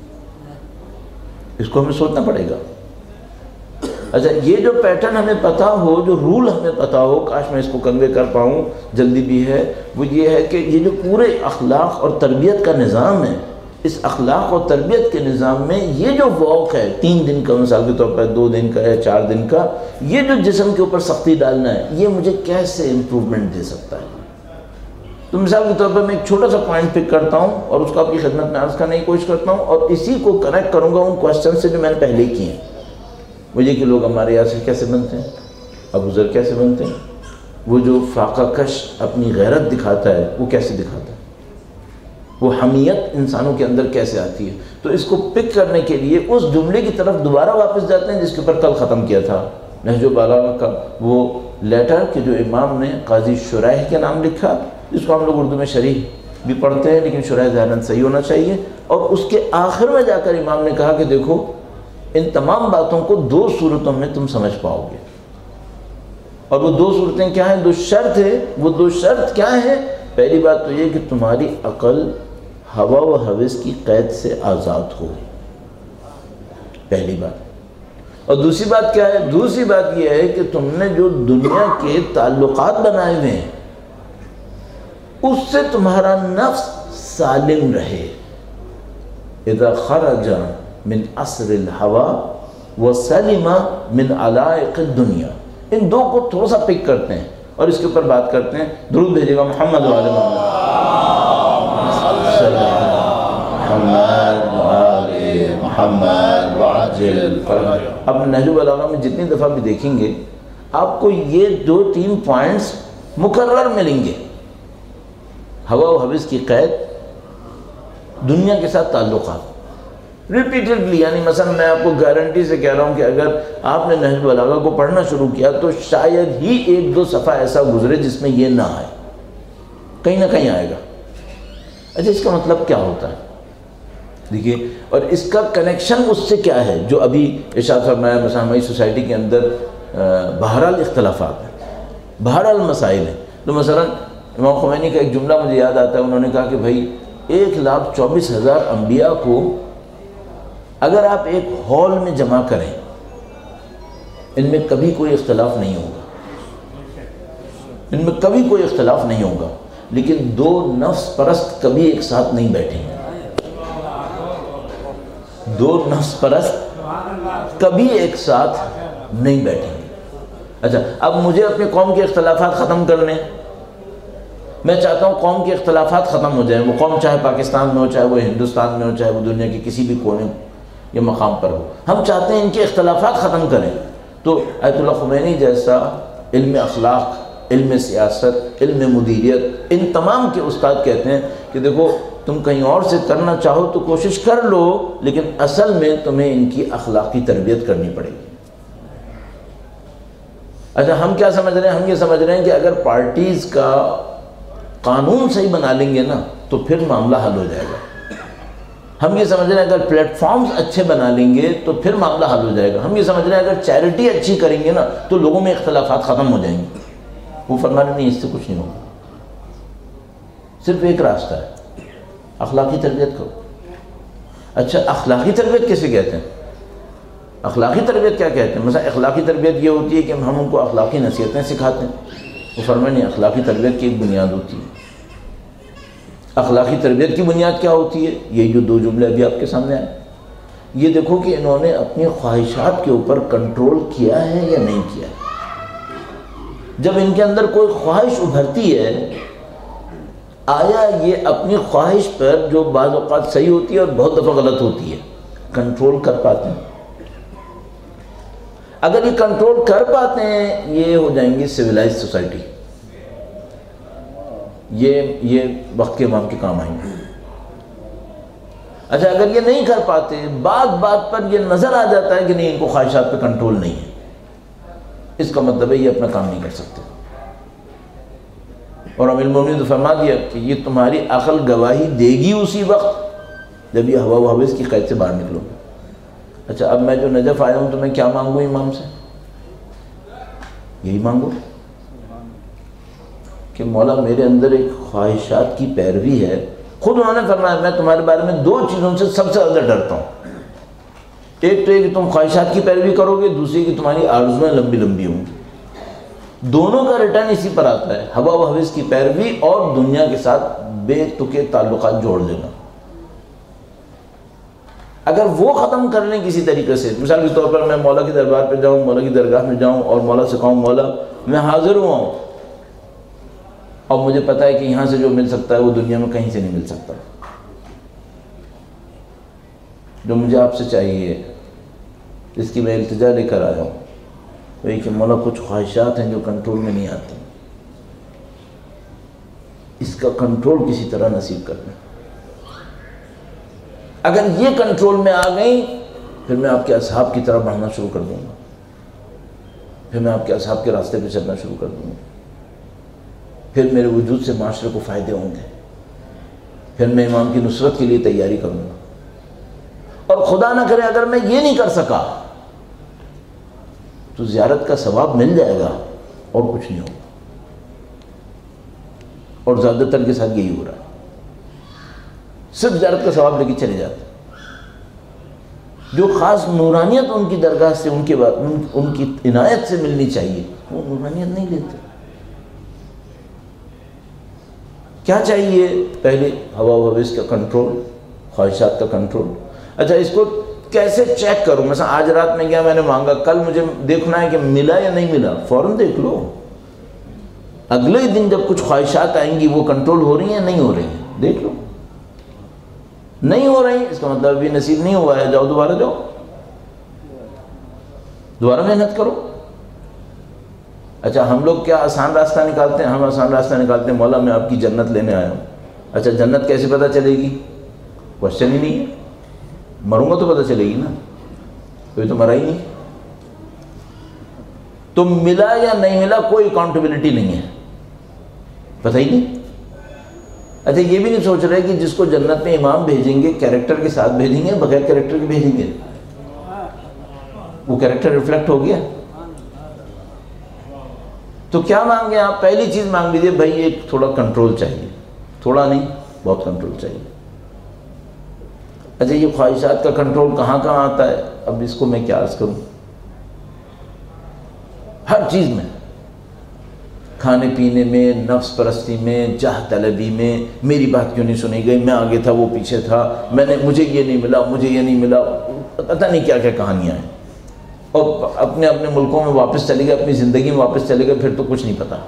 اس کو ہمیں سوچنا پڑے گا. اچھا یہ جو پیٹرن ہمیں پتا ہو، جو رول ہمیں پتا ہو، کاش میں اس کو کنوے کر پاؤں، جلدی بھی ہے، وہ یہ ہے کہ یہ جو پورے اخلاق اور تربیت کا نظام ہے، اس اخلاق اور تربیت کے نظام میں یہ جو واک ہے تین دن کا، مثال کے طور پر دو دن کا یا چار دن کا، یہ جو جسم کے اوپر سختی ڈالنا ہے، یہ مجھے کیسے امپروومنٹ دے سکتا ہے. تو مثال کے طور پر میں ایک چھوٹا سا پوائنٹ پک کرتا ہوں اور اس کو آپ کی خدمت میں عرض کرنے کی کوشش کرتا ہوں، اور اسی کو کنیکٹ کروں گا ان کوشچن سے جو میں نے پہلے کیے ہیں. وہ یہ کہ لوگ ہمارے یاسر کیسے بنتے ہیں، ابو ذر کیسے بنتے ہیں، وہ جو فاقہ کش اپنی غیرت دکھاتا ہے وہ کیسے دکھاتا ہے، وہ حمیت انسانوں کے اندر کیسے آتی ہے. تو اس کو پک کرنے کے لیے اس جملے کی طرف دوبارہ واپس جاتے ہیں جس کے اوپر کل ختم کیا تھا، نہج البلاغہ کا وہ لیٹر کہ جو امام نے قاضی شریح کے نام لکھا، جس کو ہم لوگ اردو میں شریح بھی پڑھتے ہیں لیکن شریح ظاہراً صحیح ہونا چاہیے. اور اس کے آخر میں جا کر امام نے کہا کہ دیکھو ان تمام باتوں کو دو صورتوں میں تم سمجھ پاؤ گے، اور وہ دو صورتیں کیا ہیں، دو شرط ہے. وہ دو شرط کیا ہیں؟ پہلی بات تو یہ کہ تمہاری عقل ہوا و ہوس کی قید سے آزاد ہو، پہلی بات. اور دوسری بات کیا ہے؟ دوسری بات یہ ہے کہ تم نے جو دنیا کے تعلقات بنائے ہوئے ہیں اس سے تمہارا نفس سالم رہے. اذا خرج من عصر الهوى وسلم من علائق الدنیا. ان دو کو تھوڑا سا پک کرتے ہیں اور اس کے اوپر بات کرتے ہیں. درود بھیجے گا محمد و آل محمد. محمد وعجل فرج. اب نہج البلاغہ میں جتنی دفعہ بھی دیکھیں گے آپ کو یہ دو تین پوائنٹس مکرر ملیں گے. ہوا و ہوس کی قید، دنیا کے ساتھ تعلقات، ریپیٹڈلی. یعنی مثلا میں آپ کو گارنٹی سے کہہ رہا ہوں کہ اگر آپ نے نہج البلاغہ کو پڑھنا شروع کیا تو شاید ہی ایک دو صفحہ ایسا گزرے جس میں یہ نہ آئے، کہیں نہ کہیں آئے گا. اچھا اس کا مطلب کیا ہوتا ہے دیکھیے، اور اس کا کنیکشن اس سے کیا ہے جو ابھی ارشاد فرمایا. مثلا ہماری سوسائٹی کے اندر بہرحال اختلافات ہیں، بہرحال مسائل ہیں. تو مثلا امام خمینی کا ایک جملہ مجھے یاد آتا ہے، انہوں نے کہا کہ بھائی ایک لاکھ چوبیس ہزار انبیاء کو اگر آپ ایک ہال میں جمع کریں ان میں کبھی کوئی اختلاف نہیں ہوگا، ان میں کبھی کوئی اختلاف نہیں ہوگا، لیکن دو نفس پرست کبھی ایک ساتھ نہیں بیٹھیں گے. دو نفس پرست کبھی ایک ساتھ نہیں بیٹھیں گے. اچھا اب مجھے اپنے قوم کے اختلافات ختم کرنے، میں چاہتا ہوں قوم کے اختلافات ختم ہو جائیں. وہ قوم چاہے پاکستان میں ہو، چاہے وہ ہندوستان میں ہو، چاہے وہ دنیا کے کسی بھی کونے یا مقام پر ہو، ہم چاہتے ہیں ان کے اختلافات ختم کریں. تو آیت اللہ خمینی جیسا علم اخلاق، علم سیاست، علم مدیریت، ان تمام کے استاد کہتے ہیں کہ دیکھو تم کہیں اور سے کرنا چاہو تو کوشش کر لو، لیکن اصل میں تمہیں ان کی اخلاقی تربیت کرنی پڑے گی. اچھا ہم کیا سمجھ رہے ہیں؟ ہم یہ سمجھ رہے ہیں کہ اگر پارٹیز کا قانون صحیح بنا لیں گے نا تو پھر معاملہ حل ہو جائے گا. ہم یہ سمجھ رہے ہیں اگر پلیٹ فارمز اچھے بنا لیں گے تو پھر معاملہ حل ہو جائے گا. ہم یہ سمجھ رہے ہیں اگر چیریٹی اچھی کریں گے نا تو لوگوں میں اختلافات ختم ہو جائیں گے. وہ فرما رہے نہیں، اس سے کچھ نہیں ہوگا. صرف ایک راستہ ہے، اخلاقی تربیت کرو. اچھا اخلاقی تربیت کیسے کہتے ہیں؟ اخلاقی تربیت کیا کہتے ہیں؟ مثلا اخلاقی تربیت یہ ہوتی ہے کہ ہم ان کو اخلاقی نصیحتیں سکھاتے ہیں. وہ فرمائے نہیں، اخلاقی تربیت کی ایک بنیاد ہوتی ہے. اخلاقی تربیت کی بنیاد کیا ہوتی ہے؟ یہ جو دو جملے ابھی آپ کے سامنے آئے، یہ دیکھو کہ انہوں نے اپنی خواہشات کے اوپر کنٹرول کیا ہے یا نہیں کیا ہے. جب ان کے اندر کوئی خواہش ابھرتی ہے، آیا یہ اپنی خواہش پر جو بعض اوقات صحیح ہوتی ہے اور بہت دفعہ غلط ہوتی ہے، کنٹرول کر پاتے ہیں؟ اگر یہ کنٹرول کر پاتے ہیں یہ ہو جائیں گی سویلائز سوسائٹی، یہ یہ وقت کے امام کے کام آئیں گے۔ اچھا اگر یہ نہیں کر پاتے، بات بات پر یہ نظر آ جاتا ہے کہ نہیں ان کو خواہشات پہ کنٹرول نہیں ہے، اس کا مطلب ہے یہ اپنا کام نہیں کر سکتے۔ اور امیر المومنین نے فرما دیا کہ یہ تمہاری عقل گواہی دے گی اسی وقت جب یہ ہوا و ہوس کی قید سے باہر نکلو گے۔ اچھا اب میں جو نجف آیا ہوں تو میں کیا مانگوں امام سے؟ یہی مانگو کہ مولا میرے اندر ایک خواہشات کی پیروی ہے۔ خود انہوں نے فرمایا میں تمہارے بارے میں دو چیزوں سے سب سے زیادہ ڈرتا ہوں، ایک تو یہ کہ تم خواہشات کی پیروی کرو گے، دوسری کہ تمہاری آرزویں لمبی لمبی ہوں گی۔ دونوں کا ریٹرن اسی پر آتا ہے، ہوا و ہوس کی پیروی اور دنیا کے ساتھ بے تکے تعلقات جوڑ لینا۔ اگر وہ ختم کر لیں کسی طریقے سے، مثال کے طور پر میں مولا کی دربار پہ جاؤں، مولا کی درگاہ میں جاؤں اور مولا سے کہوں مولا میں حاضر ہوا ہوں اور مجھے پتہ ہے کہ یہاں سے جو مل سکتا ہے وہ دنیا میں کہیں سے نہیں مل سکتا، جو مجھے آپ سے چاہیے جس کی میں التجا لے کر آیا ہوں وہی کہ مولا کچھ خواہشات ہیں جو کنٹرول میں نہیں آتی، اس کا کنٹرول کسی طرح نصیب کرنا۔ اگر یہ کنٹرول میں آ گئی پھر میں آپ کے اصحاب کی طرح بڑھنا شروع کر دوں گا، پھر میں آپ کے اصحاب کے راستے پہ چلنا شروع کر دوں گا، پھر میرے وجود سے معاشرے کو فائدے ہوں گے، پھر میں امام کی نصرت کے لیے تیاری کروں گا۔ اور خدا نہ کرے اگر میں یہ نہیں کر سکا تو زیارت کا ثواب مل جائے گا اور کچھ نہیں ہوگا، اور زیادہ تر کے ساتھ یہی ہو رہا ہے، صرف زیارت کا ثواب لے کے چلے جاتے ہیں۔ جو خاص نورانیت ان کی درگاہ سے ان کے بعد ان کی عنایت سے ملنی چاہیے وہ نورانیت نہیں لیتے۔ کیا چاہیے؟ پہلے ہوا و ہوس کا کنٹرول، خواہشات کا کنٹرول۔ اچھا اس کو کیسے چیک کروں؟ مثلا آج رات میں گیا میں نے مانگا، کل مجھے دیکھنا ہے کہ ملا یا نہیں ملا، فوراً دیکھ لو۔ اگلے دن جب کچھ خواہشات آئیں گی وہ کنٹرول ہو رہی ہیں نہیں ہو رہی ہیں، دیکھ لو۔ نہیں ہو رہی اس کا مطلب ابھی نصیب نہیں ہوا ہے، جاؤ دوبارہ جاؤ، دوبارہ محنت کرو۔ اچھا ہم لوگ کیا آسان راستہ نکالتے ہیں؟ ہم آسان راستہ نکالتے ہیں مولا میں آپ کی جنت لینے آیا ہوں۔ اچھا جنت کیسے پتہ چلے گی؟ کوشچن ہی نہیں ہے، مروں گا تو پتہ چلے گی نا، کوئی تو مرا ہی نہیں۔ تو ملا یا نہیں ملا کوئی اکاؤنٹیبلٹی نہیں ہے، پتہ ہی نہیں۔ اچھا یہ بھی نہیں سوچ رہے کہ جس کو جنت میں امام بھیجیں گے کیریکٹر کے ساتھ بھیجیں گے بغیر کیریکٹر کے بھیجیں گے؟ وہ کیریکٹر ریفلیکٹ ہو گیا۔ تو کیا مانگے آپ؟ پہلی چیز مانگ لیجیے بھائی ایک تھوڑا کنٹرول چاہیے، تھوڑا نہیں بہت کنٹرول چاہیے۔ اچھا یہ خواہشات کا کنٹرول کہاں کہاں آتا ہے؟ اب اس کو میں کیا عرض کروں؟ ہر چیز میں، کھانے پینے میں، نفس پرستی میں، جاہ طلبی میں، میری بات کیوں نہیں سنی گئی، میں آگے تھا وہ پیچھے تھا، میں نے مجھے یہ نہیں ملا، مجھے یہ نہیں ملا، پتہ نہیں کیا کیا کہانیاں ہیں، اور اپنے اپنے ملکوں میں واپس چلے گئے، اپنی زندگی میں واپس چلے گئے، پھر تو کچھ نہیں پتا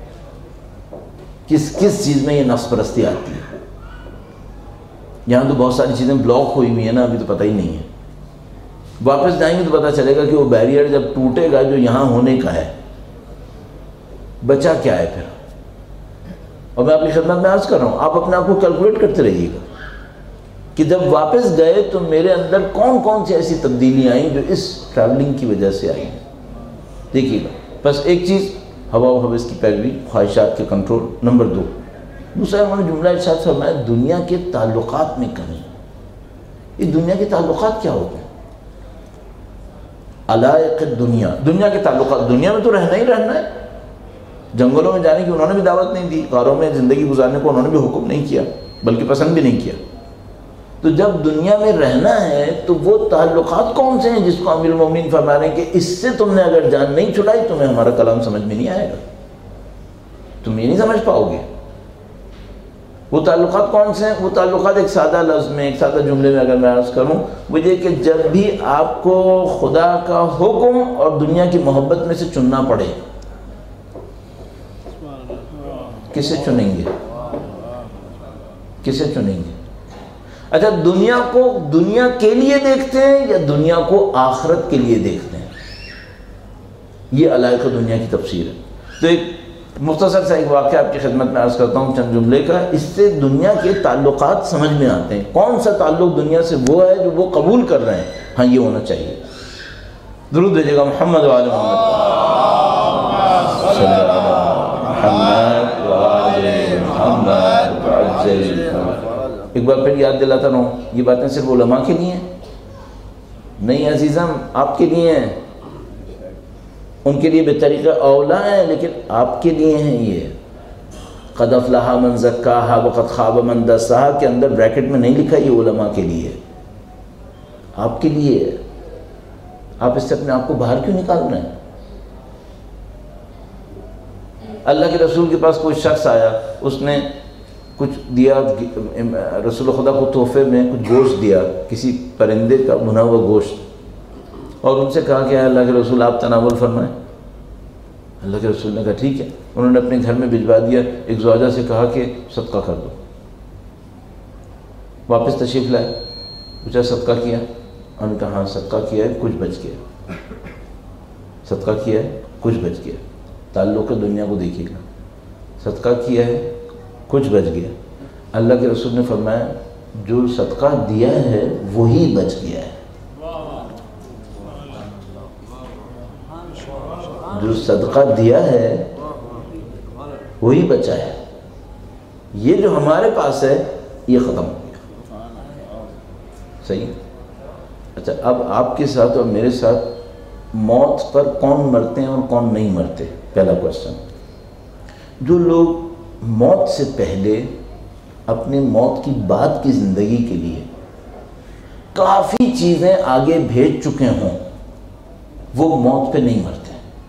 کس کس چیز میں یہ نفس پرستی آتی ہے۔ یہاں تو بہت ساری چیزیں بلاک ہوئی ہوئی ہیں نا، ابھی تو پتہ ہی نہیں ہے، واپس جائیں گے تو پتہ چلے گا کہ وہ بیریئر جب ٹوٹے گا جو یہاں ہونے کا ہے، بچا کیا ہے پھر۔ اور میں اپنی خدمت میں عرض کر رہا ہوں آپ اپنے آپ کو کیلکولیٹ کرتے رہیے گا کہ جب واپس گئے تو میرے اندر کون کون سی ایسی تبدیلیاں آئیں جو اس ٹریولنگ کی وجہ سے آئی ہیں، دیکھیے گا۔ بس ایک چیز ہوا و ہوس کی پیروی، خواہشات کے کنٹرول۔ نمبر دو، دوسرا انہوں نے جملہ ارشاد فرمایا دنیا کے تعلقات میں کمی۔ یہ دنیا کے تعلقات کیا ہوتے ہیں؟ علائق دنیا، دنیا کے تعلقات، دنیا میں تو رہنا ہی رہنا ہے، جنگلوں میں جانے کی انہوں نے بھی دعوت نہیں دی، غاروں میں زندگی گزارنے کو انہوں نے بھی حکم نہیں کیا، بلکہ پسند بھی نہیں کیا۔ تو جب دنیا میں رہنا ہے تو وہ تعلقات کون سے ہیں جس کو امیر المومنین فرما رہے ہیں کہ اس سے تم نے اگر جان نہیں چھڑائی تمہیں ہمارا کلام سمجھ میں نہیں آئے گا، تم یہ نہیں سمجھ پاؤ گے۔ وہ تعلقات کون سے ہیں؟ وہ تعلقات ایک سادہ لفظ میں، ایک سادہ جملے میں اگر میں عرض کروں وہ یہ کہ جب بھی آپ کو خدا کا حکم اور دنیا کی محبت میں سے چننا پڑے کسے چنیں گے؟ کسے چنیں گے؟ اچھا دنیا کو دنیا کے لیے دیکھتے ہیں یا دنیا کو آخرت کے لیے دیکھتے ہیں؟ یہ علائق دنیا کی تفسیر ہے. تو ایک مختصر سا ایک واقعہ آپ کی خدمت میں عرض کرتا ہوں چند جملے کا. اس سے دنیا کے تعلقات سمجھ میں آتے ہیں. کون سا تعلق دنیا سے وہ ہے جو وہ قبول کر رہے ہیں؟ ہاں یہ ہونا چاہیے. درود بھیجیے گا محمد و آل محمد صلی اللہ محمد و آل محمد وعجل. ایک بار پھر یاد دلاتا رہا ہوں یہ باتیں صرف علماء کے لیے ہیں نہیں عزیزم، آپ کے لیے ہیں. ان کے لیے بے طریقہ اولا ہیں لیکن آپ کے لیے ہیں. یہ قد افلح من زکاہا وقد خاب من دساہا کے اندر بریکٹ میں نہیں لکھا یہ علماء کے لیے، آپ کے لیے ہے. آپ اس سے اپنے آپ کو باہر کیوں نکال رہے ہیں؟ اللہ کے رسول کے پاس کوئی شخص آیا، اس نے کچھ دیا، رسول خدا کو تحفے میں کچھ گوشت دیا، کسی پرندے کا بھنا ہوا گوشت، اور ان سے کہا کہ اللہ کے رسول آپ تناول فرمائیں. اللہ کے رسول نے کہا ٹھیک ہے. انہوں نے اپنے گھر میں بھجوا دیا. ایک زوجہ سے کہا کہ صدقہ کر دو. واپس تشریف لائے، پوچھا صدقہ کیا؟ انہوں نے کہا ہاں صدقہ کیا ہے، کچھ بچ گیا. صدقہ کیا ہے، کچھ بچ گیا. تعلق دنیا کو دیکھیے گا. صدقہ کیا ہے، کچھ بچ گیا. اللہ کے رسول نے فرمایا جو صدقہ دیا ہے وہی بچ گیا ہے. جو صدقہ دیا ہے وہی بچا ہے. یہ جو ہمارے پاس ہے یہ ختم ہو گیا. صحیح. اچھا اب آپ کے ساتھ اور میرے ساتھ موت پر کون مرتے ہیں اور کون نہیں مرتے؟ پہلا کوشچن. جو لوگ موت سے پہلے اپنے موت کی بعد کی زندگی کے لیے کافی چیزیں آگے بھیج چکے ہوں وہ موت پہ نہیں مرتے،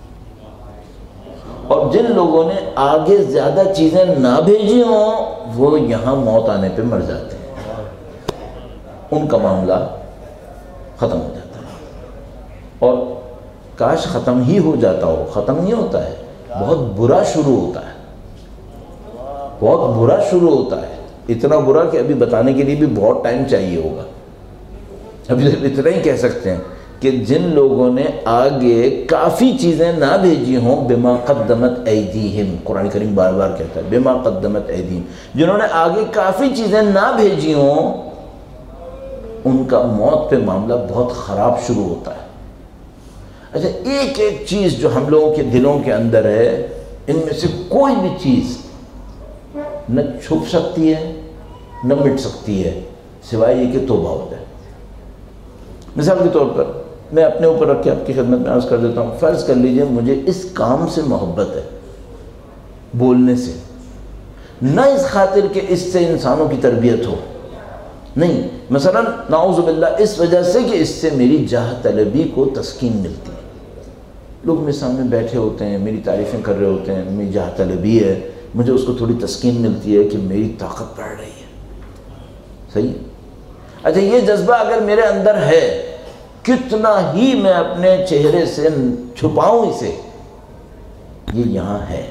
اور جن لوگوں نے آگے زیادہ چیزیں نہ بھیجی ہوں وہ یہاں موت آنے پہ مر جاتے ہیں. ان کا معاملہ ختم ہو جاتا ہے. اور کاش ختم ہی ہو جاتا ہو. ختم نہیں ہوتا ہے، بہت برا شروع ہوتا ہے. بہت برا شروع ہوتا ہے. اتنا برا کہ ابھی بتانے کے لیے بھی بہت ٹائم چاہیے ہوگا. ابھی اتنا ہی کہہ سکتے ہیں کہ جن لوگوں نے آگے کافی چیزیں نہ بھیجی ہوں بما قدمت ایدیہم، قرآن کریم بار بار کہتا ہے بما قدمت ایدیہم، جنہوں نے آگے کافی چیزیں نہ بھیجی ہوں ان کا موت پہ معاملہ بہت خراب شروع ہوتا ہے. اچھا ایک ایک چیز جو ہم لوگوں کے دلوں کے اندر ہے ان میں سے کوئی بھی چیز نہ چھپ سکتی ہے نہ مٹ سکتی ہے سوائے یہ کہ توبہ ہو جائے. مثال کے طور پر میں اپنے اوپر رکھ کے آپ کی خدمت میں عرض کر دیتا ہوں. فرض کر لیجئے مجھے اس کام سے محبت ہے، بولنے سے، نہ اس خاطر کہ اس سے انسانوں کی تربیت ہو، نہیں، مثلا نعوذ باللہ اس وجہ سے کہ اس سے میری جاہ طلبی کو تسکین ملتی ہے. لوگ میرے سامنے بیٹھے ہوتے ہیں، میری تعریفیں کر رہے ہوتے ہیں، میری جاہ طلبی ہے، مجھے اس کو تھوڑی تسکین ملتی ہے کہ میری طاقت بڑھ رہی ہے. صحیح. اچھا یہ جذبہ اگر میرے اندر ہے، کتنا ہی میں اپنے چہرے سے چھپاؤں اسے، یہ یہاں ہے،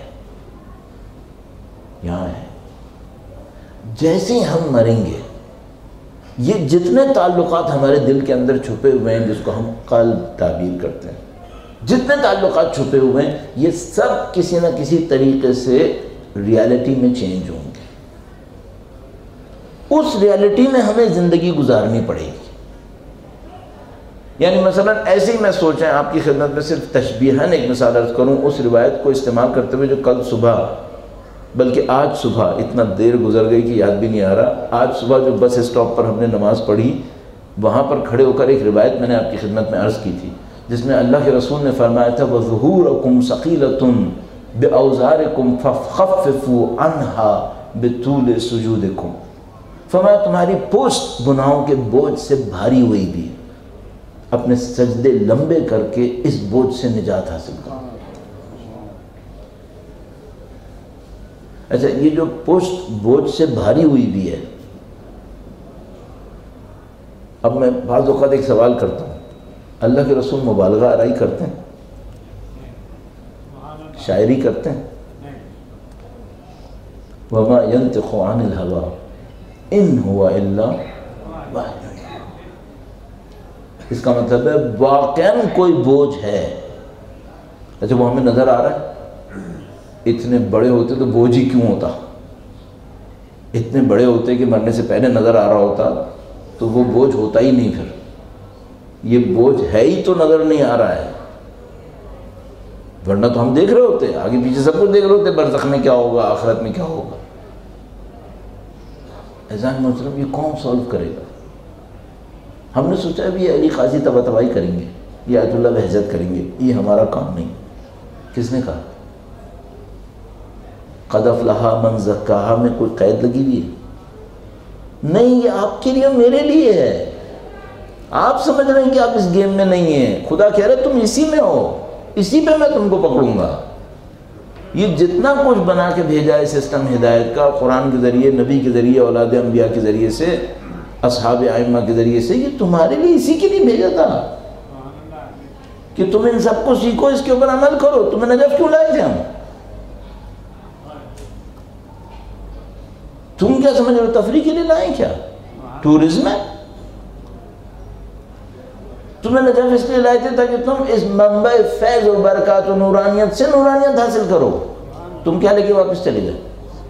یہاں ہے. جیسے ہم مریں گے یہ جتنے تعلقات ہمارے دل کے اندر چھپے ہوئے ہیں جس کو ہم قلب تعبیر کرتے ہیں، جتنے تعلقات چھپے ہوئے ہیں یہ سب کسی نہ کسی طریقے سے ریالٹی میں چینج ہوں گے. اس ریالٹی میں ہمیں زندگی گزارنی پڑے گی. یعنی مثلا ایسے ہی میں سوچیں آپ کی خدمت میں صرف تشبیہاً ایک مثال عرض کروں اس روایت کو استعمال کرتے ہوئے جو کل صبح، بلکہ آج صبح، اتنا دیر گزر گئی کہ یاد بھی نہیں آ رہا، آج صبح جو بس اسٹاپ پر ہم نے نماز پڑھی وہاں پر کھڑے ہو کر ایک روایت میں نے آپ کی خدمت میں عرض کی تھی جس میں اللہ کے رسول نے فرمایا تھا وَظُهُورَكُمْ ثَقِيلَةٌ بِأَوْزَارِكُمْ فَخَفِّفُوا عَنْهَا بِطُولِ سُجُودِكُمْ. فرمایا تمہاری پوست گناہوں کے بوجھ سے بھاری ہوئی بھی، اپنے سجدے لمبے کر کے اس بوجھ سے نجات حاصل کرو. اچھا یہ جو پوست بوجھ سے بھاری ہوئی بھی ہے، اب میں بعض اوقات ایک سوال کرتا ہوں، اللہ کے رسول مبالغہ آرائی کرتے ہیں؟ شاعری کرتے ہیں؟ وما ينطق عن الهوى ان هو الا وحی۔ اس کا مطلب ہے واقعاً کوئی بوجھ ہے۔ اچھا وہ ہمیں نظر آ رہا ہے؟ اتنے بڑے ہوتے تو بوجھ ہی کیوں ہوتا؟ اتنے بڑے ہوتے کہ مرنے سے پہلے نظر آ رہا ہوتا تو وہ بوجھ ہوتا ہی نہیں۔ پھر یہ بوجھ ہے ہی تو نظر نہیں آ رہا ہے، ورنہ تو ہم دیکھ رہے ہوتے، آگے پیچھے سب کچھ دیکھ رہے ہوتے، برزخ میں کیا ہوگا، آخرت میں کیا ہوگا۔ اذان محترم یہ کون سولو کرے گا؟ ہم نے سوچا ابھی یہ علی قاضی تبا تبائی کریں گے، یہ آیت اللہ بہجت کریں گے، یہ ہمارا کام نہیں۔ کس نے کہا؟ قد افلح من زکاہا میں کوئی قید لگی ہوئی ہے؟ نہیں، یہ آپ کے لیے میرے لیے ہے۔ آپ سمجھ رہے ہیں کہ آپ اس گیم میں نہیں ہیں، خدا کہہ رہے تم اسی میں ہو، اسی پہ میں تم کو پکڑوں گا۔ یہ جتنا کچھ بنا کے بھیجا ہے سسٹم ہدایت کا، قرآن کے ذریعے، نبی کے ذریعے، اولاد انبیاء کے ذریعے سے، اصحاب ائمہ کے ذریعے سے، یہ تمہارے لیے اسی کے لیے بھیجا تھا کہ تم ان سب کو سیکھو، اس کے اوپر عمل کرو۔ تمہیں نجف کیوں لائے تھے ہم؟ تم کیا سمجھ رہے ہو تفریح کے لیے لائیں کیا؟ ٹورزم ہے؟ تمہیں نجف اس لیے لائے تھے تاکہ تم اس منبع فیض و برکات و نورانیت سے نورانیت حاصل کرو۔ تم کیا لے کے واپس چلے گئے؟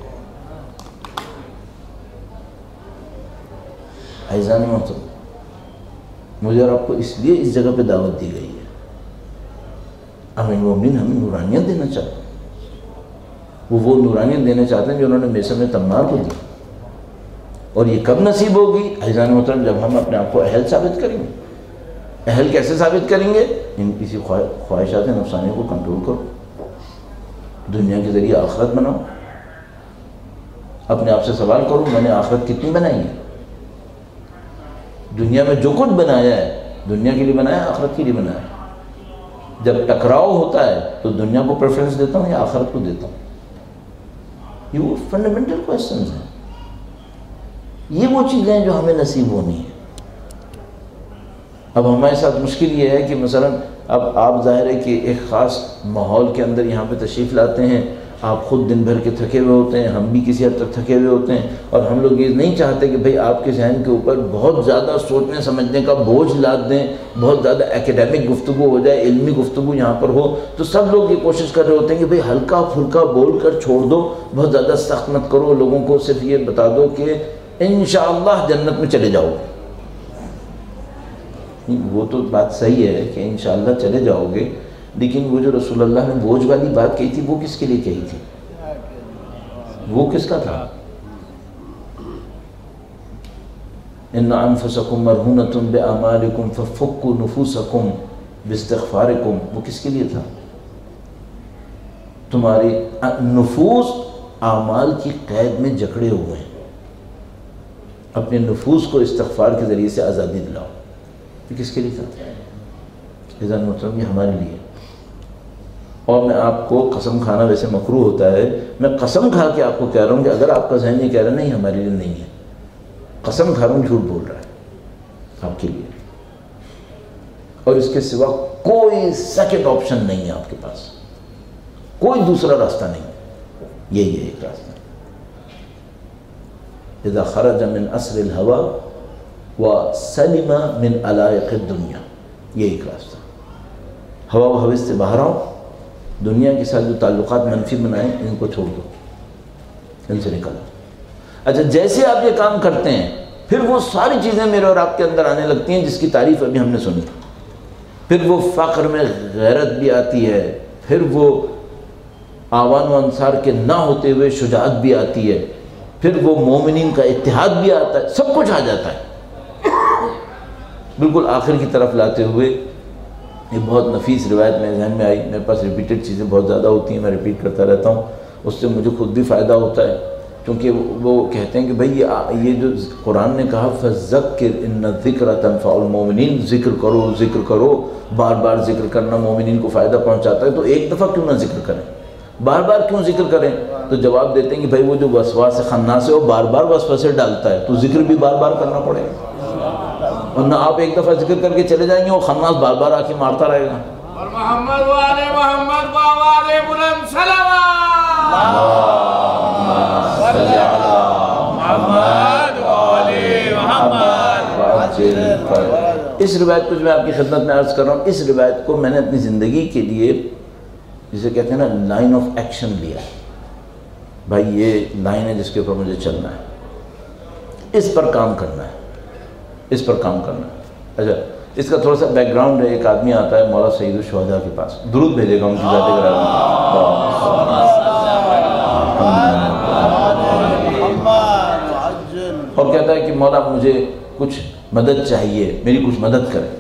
عزیزان محترم، مجھے اور آپ کو اس لیے اس جگہ پہ دعوت دی گئی ہے، امین مومنین ہمیں نورانیت دینا چاہتے ہیں۔ وہ وہ نورانیت دینا چاہتے ہیں جو انہوں نے میثم تمار کو دی، اور یہ کب نصیب ہوگی عزیزان محترم؟ جب ہم اپنے آپ کو اہل ثابت کریں گے۔ اہل کیسے ثابت کریں گے؟ ان کسی خواہشات نفسانی کو کنٹرول کرو، دنیا کے ذریعے آخرت بناؤ۔ اپنے آپ سے سوال کرو میں نے آخرت کتنی بنائی ہے؟ دنیا میں جو کچھ بنایا ہے دنیا کے لیے بنایا ہے، آخرت کے لیے بنایا ہے؟ جب ٹکراؤ ہوتا ہے تو دنیا کو پریفرنس دیتا ہوں یا آخرت کو دیتا ہوں؟ یہ وہ فنڈامنٹل کویسچنز ہیں، یہ وہ چیزیں ہیں جو ہمیں نصیب ہونی ہیں۔ اب ہمارے ساتھ مشکل یہ ہے کہ مثلا اب آپ ظاہر ہے کہ ایک خاص ماحول کے اندر یہاں پہ تشریف لاتے ہیں، آپ خود دن بھر کے تھکے ہوئے ہوتے ہیں، ہم بھی کسی حد تک تھکے ہوئے ہوتے ہیں، اور ہم لوگ یہ نہیں چاہتے کہ بھئی آپ کے ذہن کے اوپر بہت زیادہ سوچنے سمجھنے کا بوجھ لاد دیں، بہت زیادہ ایکیڈیمک گفتگو ہو جائے، علمی گفتگو یہاں پر ہو، تو سب لوگ یہ کوشش کر رہے ہوتے ہیں کہ بھئی ہلکا پھلکا بول کر چھوڑ دو، بہت زیادہ سخت مت کرو، لوگوں کو صرف یہ بتا دو کہ انشاءاللہ جنت میں چلے جاؤ گے۔ وہ تو بات صحیح ہے کہ انشاءاللہ چلے جاؤ گے، لیکن وہ جو رسول اللہ نے بوجھ والی بات کہی تھی وہ کس کے لیے کہی تھی؟ وہ کس کا تھا؟ ان انفسکم مرہونۃ باعمالکم ففکوا نفوسکم باستغفارکم، وہ کس کے لیے تھا؟ تمہاری نفوس اعمال کی قید میں جکڑے ہوئے ہیں، اپنے نفوس کو استغفار کے ذریعے سے آزادی دلاؤ۔ یہ کس کے لیے تھا؟ اذن محترم یہ ہمارے لیے۔ اور میں آپ کو قسم کھانا ویسے مکروہ ہوتا ہے، میں قسم کھا کے آپ کو کہہ رہا ہوں کہ اگر آپ کا ذہن یہ کہہ رہا ہے نہیں ہمارے لیے نہیں ہے، قسم کھا رہا ہوں جھوٹ بول رہا ہے آپ کے لیے، اور اس کے سوا کوئی سیکنڈ آپشن نہیں ہے آپ کے پاس، کوئی دوسرا راستہ نہیں، یہی ہے ایک راستہ۔ اذا خرج من اسر الہوا وسلم من علائق الدنیا، یہ ایک راستہ۔ ہوا و ہوس سے باہر آؤ، دنیا کے ساتھ جو تعلقات منفی بنائیں ان کو چھوڑ دو، ان سے نکل آؤ۔ اچھا جیسے آپ یہ کام کرتے ہیں پھر وہ ساری چیزیں میرے اور آپ کے اندر آنے لگتی ہیں جس کی تعریف ابھی ہم نے سنی، پھر وہ فقر میں غیرت بھی آتی ہے، پھر وہ آوان و انصار کے نہ ہوتے ہوئے شجاعت بھی آتی ہے، پھر وہ مومنین کا اتحاد بھی آتا ہے، سب کچھ آ جاتا ہے۔ بالکل آخر کی طرف لاتے ہوئے یہ بہت نفیس روایت میرے ذہن میں آئی، میرے پاس ریپیٹڈ چیزیں بہت زیادہ ہوتی ہیں، میں ریپیٹ کرتا رہتا ہوں، اس سے مجھے خود بھی فائدہ ہوتا ہے، کیونکہ وہ کہتے ہیں کہ بھئی یہ جو قرآن نے کہا فَذَكِّرْ إِنَّ الذِّكْرَ تَنفَعُ الْمُؤْمِنِينَ، ذکر کرو ذکر کرو، بار بار ذکر کرنا مومنین کو فائدہ پہنچاتا ہے، تو ایک دفعہ کیوں نہ ذکر کریں، بار بار کیوں ذکر کریں؟ تو جواب دیتے ہیں کہ بھئی وہ جو وسواس خناس ہے وہ بار بار وسوسے ڈالتا ہے، تو ذکر بھی بار بار کرنا پڑے گا، ورنہ آپ ایک دفعہ ذکر کر کے چلے جائیں گے وہ خناس بار بار آ کے مارتا رہے گا۔ اور محمد وآلِ محمد وآلِ بلند صلوات اس روایت کو جو میں آپ کی خدمت میں عرض کر رہا ہوں، اس روایت کو میں نے اپنی زندگی کے لیے جسے کہتے ہیں نا لائن آف ایکشن لیا، بھائی یہ لائن ہے جس کے اوپر مجھے چلنا ہے، اس پر کام کرنا ہے، اس پر کام کرنا ہے۔ اچھا اس کا تھوڑا سا بیک گراؤنڈ ہے، ایک آدمی آتا ہے مولا سید الشہداء کے پاس، درود بھیجے گا ان کی ذات گرامی، اور کہتا ہے کہ مولا مجھے کچھ مدد چاہیے، میری کچھ مدد کرے۔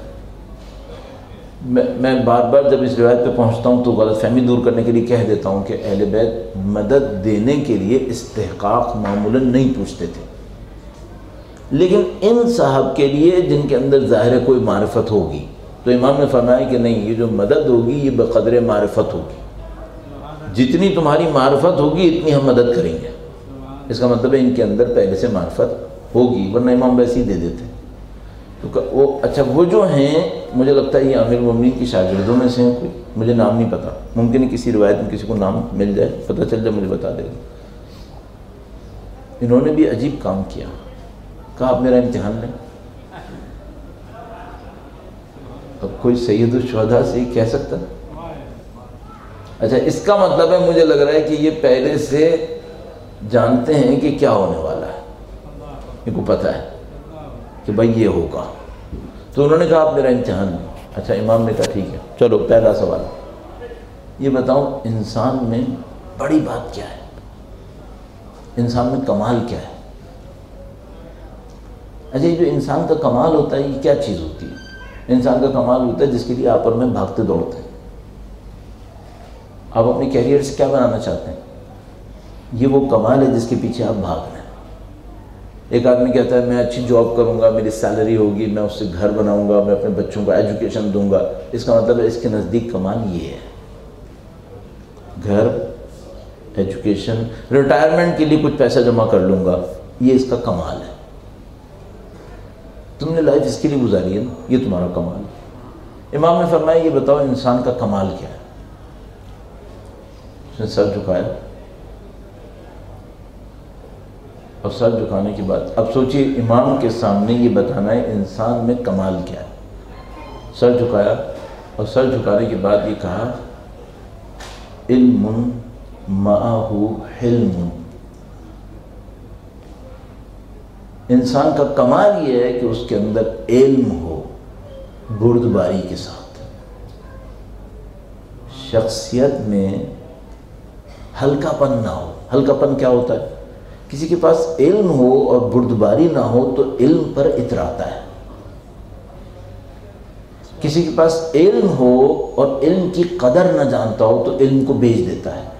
میں بار بار جب اس روایت پہ پہنچتا ہوں تو غلط فہمی دور کرنے کے لیے کہہ دیتا ہوں کہ اہل بیت مدد دینے کے لیے استحقاق معمولاً نہیں پوچھتے تھے، لیکن ان صاحب کے لیے جن کے اندر ظاہر کوئی معرفت ہوگی تو امام نے فرمایا کہ نہیں، یہ جو مدد ہوگی یہ بقدر معرفت ہوگی، جتنی تمہاری معرفت ہوگی اتنی ہم مدد کریں گے۔ اس کا مطلب ہے ان کے اندر پہلے سے معرفت ہوگی، ورنہ امام ویسے ہی دے دیتے۔ تو وہ اچھا وہ جو ہیں، مجھے لگتا ہے یہ امیر المومنین کی شاگردوں میں سے ہیں کوئی، مجھے نام نہیں پتہ، ممکن ہے کسی روایت میں کسی کو نام مل جائے، پتہ چل جائے مجھے بتا دے گا۔ انہوں نے بھی عجیب کام کیا، کہا آپ میرا امتحان لیں۔ اب کوئی سید الشہداء سے کہہ سکتا ہے؟ اچھا اس کا مطلب ہے مجھے لگ رہا ہے کہ یہ پہلے سے جانتے ہیں کہ کیا ہونے والا ہے، ان کو پتہ ہے کہ بھائی یہ ہوگا، تو انہوں نے کہا آپ میرا امتحان لیں۔ اچھا امام نے کہا ٹھیک ہے، چلو پہلا سوال یہ بتاؤ، انسان میں بڑی بات کیا ہے، انسان میں کمال کیا ہے؟ اچھا یہ جو انسان کا کمال ہوتا ہے یہ کیا چیز ہوتی ہے؟ انسان کا کمال ہوتا ہے جس کے لیے آپ اور میں بھاگتے دوڑتے ہیں۔ آپ اپنے کیریئر سے کیا بنانا چاہتے ہیں؟ یہ وہ کمال ہے جس کے پیچھے آپ بھاگ رہے ہیں۔ ایک آدمی کہتا ہے میں اچھی جاب کروں گا، میری سیلری ہوگی، میں اس سے گھر بناؤں گا، میں اپنے بچوں کو ایجوکیشن دوں گا، اس کا مطلب ہے اس کے نزدیک کمال یہ ہے، گھر، ایجوکیشن، ریٹائرمنٹ کے لیے کچھ پیسہ جمع کر لوں گا، یہ اس کا کمال ہے۔ تم نے لائف اس کے لیے گزاری ہے نا، یہ تمہارا کمال ہے۔ امام نے فرمایا یہ بتاؤ انسان کا کمال کیا ہے؟ اس نے سر جھکایا، اور سر جھکانے کی بات، اب سوچئے امام کے سامنے یہ بتانا ہے انسان میں کمال کیا ہے۔ سر جھکایا، اور سر جھکانے کے بعد یہ کہا علم معہ حلم، انسان کا کمال یہ ہے کہ اس کے اندر علم ہو بردباری کے ساتھ، شخصیت میں ہلکا پن نہ ہو۔ ہلکا پن کیا ہوتا ہے؟ کسی کے پاس علم ہو اور بردباری نہ ہو تو علم پر اتراتا ہے، کسی کے پاس علم ہو اور علم کی قدر نہ جانتا ہو تو علم کو بیچ دیتا ہے۔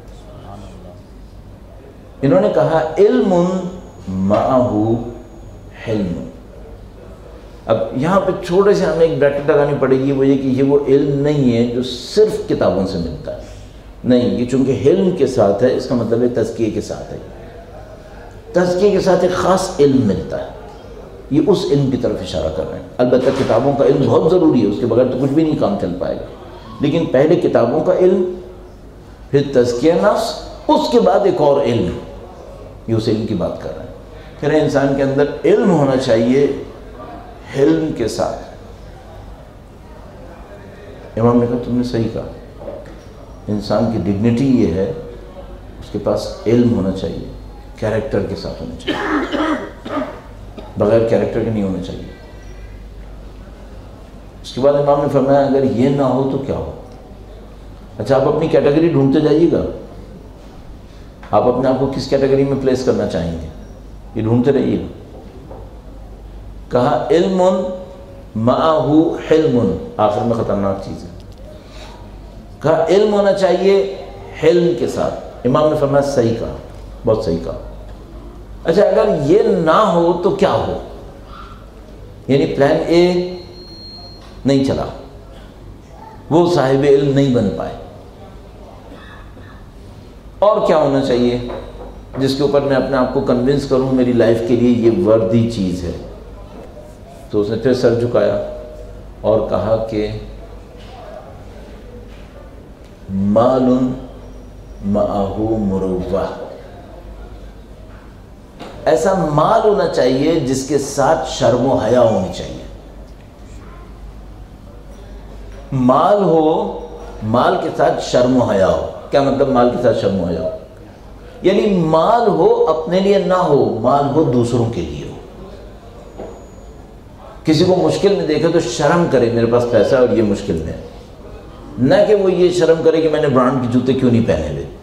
انہوں نے کہا علم معہ حلم۔ اب یہاں پہ چھوٹے سے ہمیں ایک بریکٹ لگانی پڑے گی، وہ یہ کہ یہ وہ علم نہیں ہے جو صرف کتابوں سے ملتا ہے، نہیں، یہ چونکہ علم کے ساتھ ہے اس کا مطلب ہے تزکیے کے ساتھ ہے، تزکیے کے ساتھ ایک خاص علم ملتا ہے، یہ اس علم کی طرف اشارہ کر رہے ہیں۔ البتہ کتابوں کا علم بہت ضروری ہے، اس کے بغیر تو کچھ بھی نہیں کام چل پائے گا، لیکن پہلے کتابوں کا علم، پھر تزکیہ نفس، اس کے بعد ایک اور علم، یہ اس علم کی بات کر رہے ہیں۔ کہہ رہے ہیں انسان کے اندر علم ہونا چاہیے حلم کے ساتھ۔ امام نے کہا تم نے صحیح کہا، انسان کی ڈگنیٹی یہ ہے اس کے پاس علم ہونا چاہیے، کیریکٹر کے ساتھ ہونا چاہیے، بغیر کیریکٹر کے نہیں ہونا چاہیے۔ اس کے بعد امام نے فرمایا اگر یہ نہ ہو تو کیا ہو؟ اچھا آپ اپنی کیٹیگری ڈھونڈتے جائیے گا، آپ اپنے آپ کو کس کیٹیگری میں پلیس کرنا چاہیں گے یہ ڈھونڈتے رہیے گا۔ کہا علم معہ حلم، آخر میں خطرناک چیز ہے، کہا علم ہونا چاہیے حلم کے ساتھ۔ امام نے فرمایا صحیح کہا، بہت صحیح کہا۔ اچھا اگر یہ نہ ہو تو کیا ہو؟ یعنی پلان اے نہیں چلا، وہ صاحب علم نہیں بن پائے، اور کیا ہونا چاہیے جس کے اوپر میں اپنے آپ کو کنونس کروں میری لائف کے لیے یہ وردی چیز ہے؟ تو اس نے پھر سر جھکایا اور کہا کہ مال معہ مروہ، ایسا مال ہونا چاہیے جس کے ساتھ شرم و حیا ہونی چاہیے۔ مال ہو، مال کے ساتھ شرم و حیا ہو۔ کیا مطلب مال کے ساتھ شرم و حیا ہو؟ یعنی مال ہو اپنے لیے نہ ہو، مال ہو دوسروں کے لیے ہو۔ کسی کو مشکل میں دیکھے تو شرم کرے میرے پاس پیسہ اور یہ مشکل میں ہے، نہ کہ وہ یہ شرم کرے کہ میں نے برانڈ کے جوتے کیوں نہیں پہنے ہوئے۔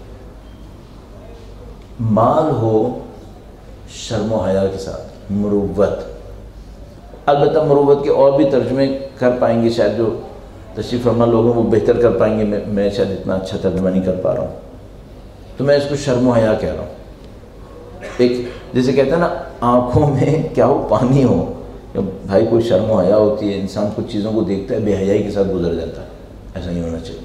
مال ہو شرم و حیا کے ساتھ، مروت۔ البتہ مروت کے اور بھی ترجمے کر پائیں گے شاید، جو تشریف فرما لوگ ہیں وہ بہتر کر پائیں گے، میں میں شاید اتنا اچھا ترجمہ نہیں کر پا رہا ہوں، تو میں اس کو شرم و حیا کہہ رہا ہوں۔ ایک جیسے کہتے ہیں نا آنکھوں میں کیا ہو پانی ہو، بھائی کوئی شرم و حیا ہوتی ہے، انسان کچھ چیزوں کو دیکھتا ہے بے حیائی کے ساتھ گزر جاتا ہے، ایسا نہیں ہونا چاہیے۔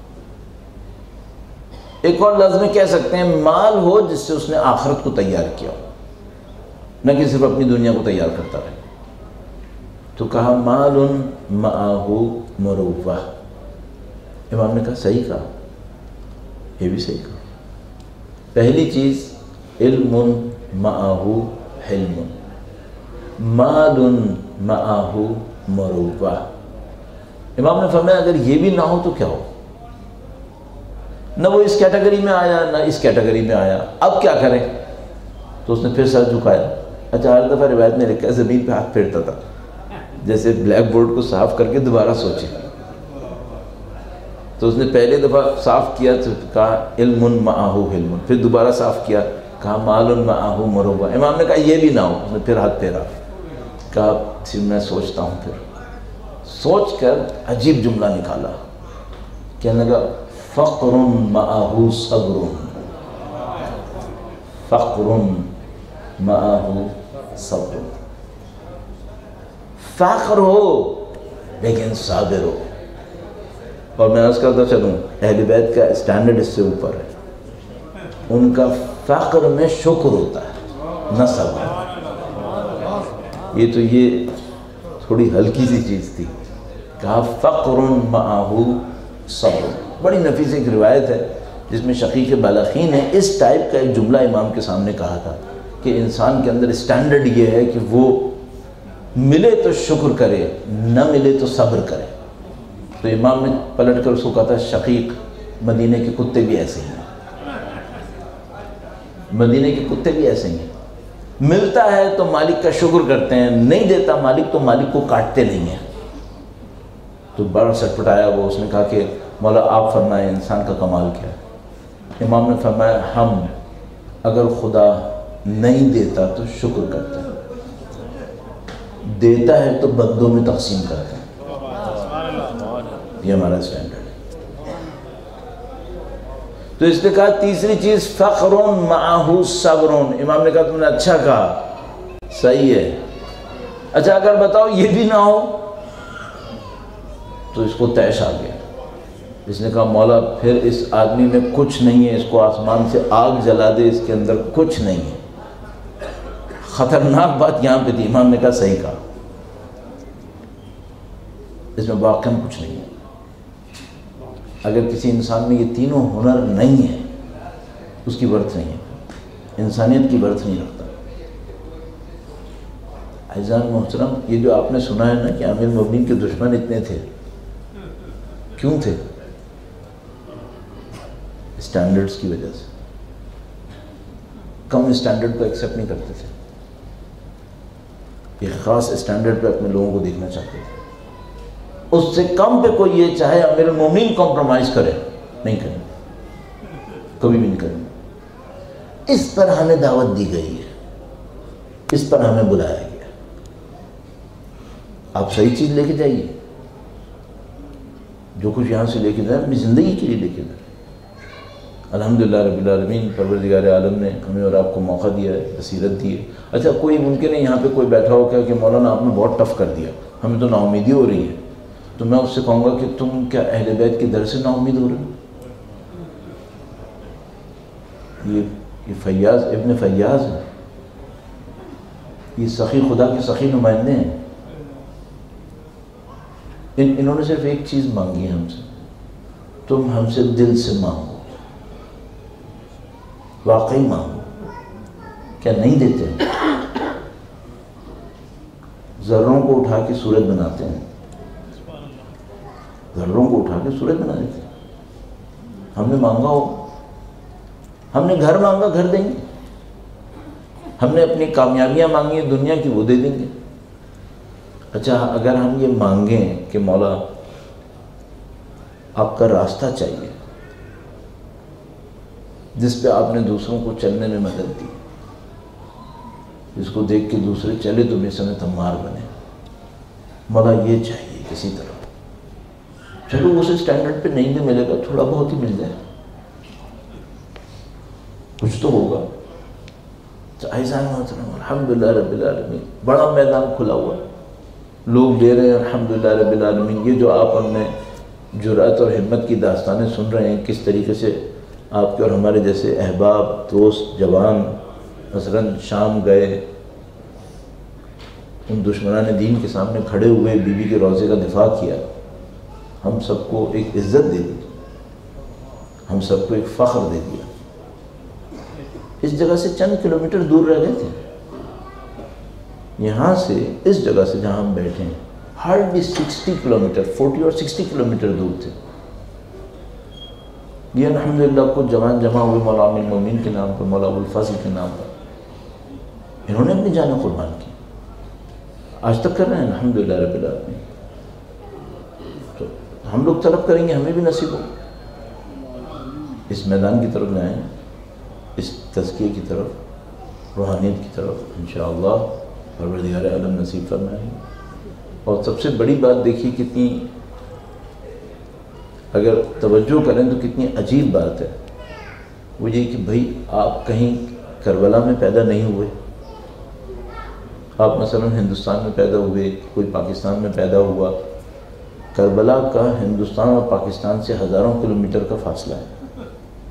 ایک اور لفظ میں کہہ سکتے ہیں مال ہو جس سے اس نے آخرت کو تیار کیا ہو، نہ کہ صرف اپنی دنیا کو تیار کرتا رہے۔ تو کہا مال معہ مروہ، امام نے کہا صحیح کہا، یہ بھی صحیح کہا۔ پہلی چیز علم معہ حلم، مال معہ مروہ۔ امام نے فرمایا اگر یہ بھی نہ ہو تو کیا ہو؟ نہ وہ اس کیٹیگری میں آیا نہ اس کیٹیگری میں آیا، اب کیا کریں؟ تو اس نے پھر سر جھکایا۔ اچھا ہر دفعہ روایت میں لکھا ہے زمین پہ ہاتھ پھیرتا تھا، جیسے بلیک بورڈ کو صاف کر کے دوبارہ سوچے۔ تو اس نے پہلے دفعہ صاف کیا تو کہا علم معہ حلم، پھر دوبارہ صاف کیا کہا مال معہ مروہ۔ امام نے کہا یہ بھی نہ ہو، اس نے پھر ہاتھ پھیرا، کہا پھر میں سوچتا ہوں۔ پھر سوچ کر عجیب جملہ نکالا، کہنے لگا فقر معہ صبر، فقر معہ صبر۔ فقر ہو لیکن صابر ہو۔ اور میں عرض کرتا چلوں اہل بیت کا اسٹینڈرڈ اس سے اوپر ہے، ان کا فقر میں شکر ہوتا ہے نہ صبر۔ یہ تو یہ تھوڑی ہلکی سی چیز تھی، کہا فقر معہ صبر۔ بڑی نفیس ایک روایت ہے جس میں شقیق بلخی نے اس ٹائپ کا ایک جملہ امام کے سامنے کہا تھا کہ انسان کے اندر اسٹینڈرڈ یہ ہے کہ وہ ملے تو شکر کرے، نہ ملے تو صبر کرے۔ تو امام نے پلٹ کر اس کو کہا تھا شقیق مدینے کے کتے بھی ایسے ہی ہیں، مدینے کے کتے بھی ایسے ہی ہیں، ملتا ہے تو مالک کا شکر کرتے ہیں، نہیں دیتا مالک تو مالک کو کاٹتے نہیں ہیں۔ تو بڑا سٹپٹایا وہ، اس نے کہا کہ مولا آپ فرمائیں انسان کا کمال کیا ہے؟ امام نے فرمایا ہم اگر خدا نہیں دیتا تو شکر کرتے ہیں، دیتا ہے تو بندوں میں تقسیم کرتے ہیں۔ یہ ہمارا اسٹینڈرڈ ہے۔ تو اس نے کہا تیسری چیز فقر معہ صبر۔ امام نے کہا تم نے اچھا کہا، صحیح ہے۔ اچھا اگر بتاؤ یہ بھی نہ ہو؟ تو اس کو طیش آ گیا۔ اس نے کہا مولا پھر اس آدمی میں کچھ نہیں ہے، اس کو آسمان سے آگ جلا دے، اس کے اندر کچھ نہیں ہے۔ خطرناک بات یہاں پہ تھی۔ امام نے کہا صحیح کہا، اس میں واقعاً کچھ نہیں ہے۔ اگر کسی انسان میں یہ تینوں ہنر نہیں ہے اس کی برتھ نہیں ہے، انسانیت کی برتھ نہیں رکھتا۔ عزیزان محترم، یہ جو آپ نے سنا ہے نا کہ امیر المومنین کے دشمن اتنے تھے، کیوں تھے؟ اسٹینڈرڈز کی وجہ سے۔ کم اسٹینڈرڈ کو ایکسیپٹ نہیں کرتے تھے، ایک خاص اسٹینڈرڈ پہ اپنے لوگوں کو دیکھنا چاہتے تھے۔ اس سے کم پہ کوئی یہ چاہے امیر المومنین کمپرومائز کرے، نہیں کریں، کبھی بھی نہیں کریں۔ اس پر ہمیں دعوت دی گئی ہے، اس پر ہمیں بلایا گیا۔ آپ صحیح چیز لے کے جائیے، جو کچھ یہاں سے لے کے جائیں اپنی زندگی کے لیے لے کے جائیں۔ الحمدللہ رب العالمین، پروردگار عالم نے ہمیں اور آپ کو موقع دیا ہے، بصیرت دی ہے۔ اچھا کوئی ممکن ہے یہاں پہ کوئی بیٹھا ہو کہ مولانا آپ نے بہت ٹف کر دیا، ہمیں تو نا امیدی ہو رہی ہے، تو میں اس سے کہوں گا کہ تم کیا اہل بیت کے در سے نا امید ہو رہے ہو؟ یہ یہ فیاض ابن فیاض ہے، یہ سخی خدا کے سخی نمائندے ہیں۔ ان انہوں نے صرف ایک چیز مانگی ہے ہم سے، تم ہم سے دل سے مانگو، واقعی مانگو۔ کیا نہیں دیتے؟ ذروں کو اٹھا کے سورج بناتے ہیں، ذروں کو اٹھا کے سورج بنا دیتے. ہم نے مانگا ہو, ہم نے گھر مانگا گھر دیں گے, ہم نے اپنی کامیابیاں مانگی دنیا کی وہ دے دیں گے. اچھا اگر ہم یہ مانگیں کہ مولا آپ کا راستہ چاہیے جس پہ آپ نے دوسروں کو چلنے میں مدد دی, جس کو دیکھ کے دوسرے چلے تو بے سمے تمار بنے, مولا یہ چاہیے کسی طرح. چلو اسے اسٹینڈرڈ پہ نہیں بھی ملے گا, تھوڑا بہت ہی مل جائے, کچھ تو ہوگا. ایسا محترم الحمدللہ رب العالمین, بڑا میدان کھلا ہوا, لوگ دے رہے ہیں الحمدللہ رب العالمین. یہ جو آپ ہم نے جرأت اور ہمت کی داستانیں سن رہے ہیں, کس طریقے سے آپ کے اور ہمارے جیسے احباب دوست جوان مثلاً شام گئے, ان دشمنان دین کے سامنے کھڑے ہوئے, بی بی کے روضے کا دفاع کیا, ہم سب کو ایک عزت دے دی, ہم سب کو ایک فخر دے دیا. اس جگہ سے چند کلومیٹر دور رہ گئے تھے, یہاں سے اس جگہ سے جہاں ہم بیٹھے ہیں ہارڈلی سکسٹی کلومیٹر فورٹی اور سکسٹی کلومیٹر دور تھے. یہ الحمدللہ کچھ جوان جمع ہوئے مولا عامر المومنین کے نام پر, مولا ابو الفضل کے نام پر, انہوں نے اپنی جانیں قربان کی, آج تک کر رہے ہیں الحمدللہ رب العالمین. تو ہم لوگ طلب کریں گے ہمیں بھی نصیب ہو, اس میدان کی طرف جائیں, اس تزکیے کی طرف, روحانیت کی طرف انشاءاللہ پروردگار عالم نصیب فرمائیں. اور سب سے بڑی بات دیکھیے کتنی, اگر توجہ کریں تو کتنی عجیب بات ہے, وہ یہ کہ بھئی آپ کہیں کربلا میں پیدا نہیں ہوئے, آپ مثلا ہندوستان میں پیدا ہوئے, کوئی پاکستان میں پیدا ہوا, کربلا کا ہندوستان اور پاکستان سے ہزاروں کلومیٹر کا فاصلہ ہے.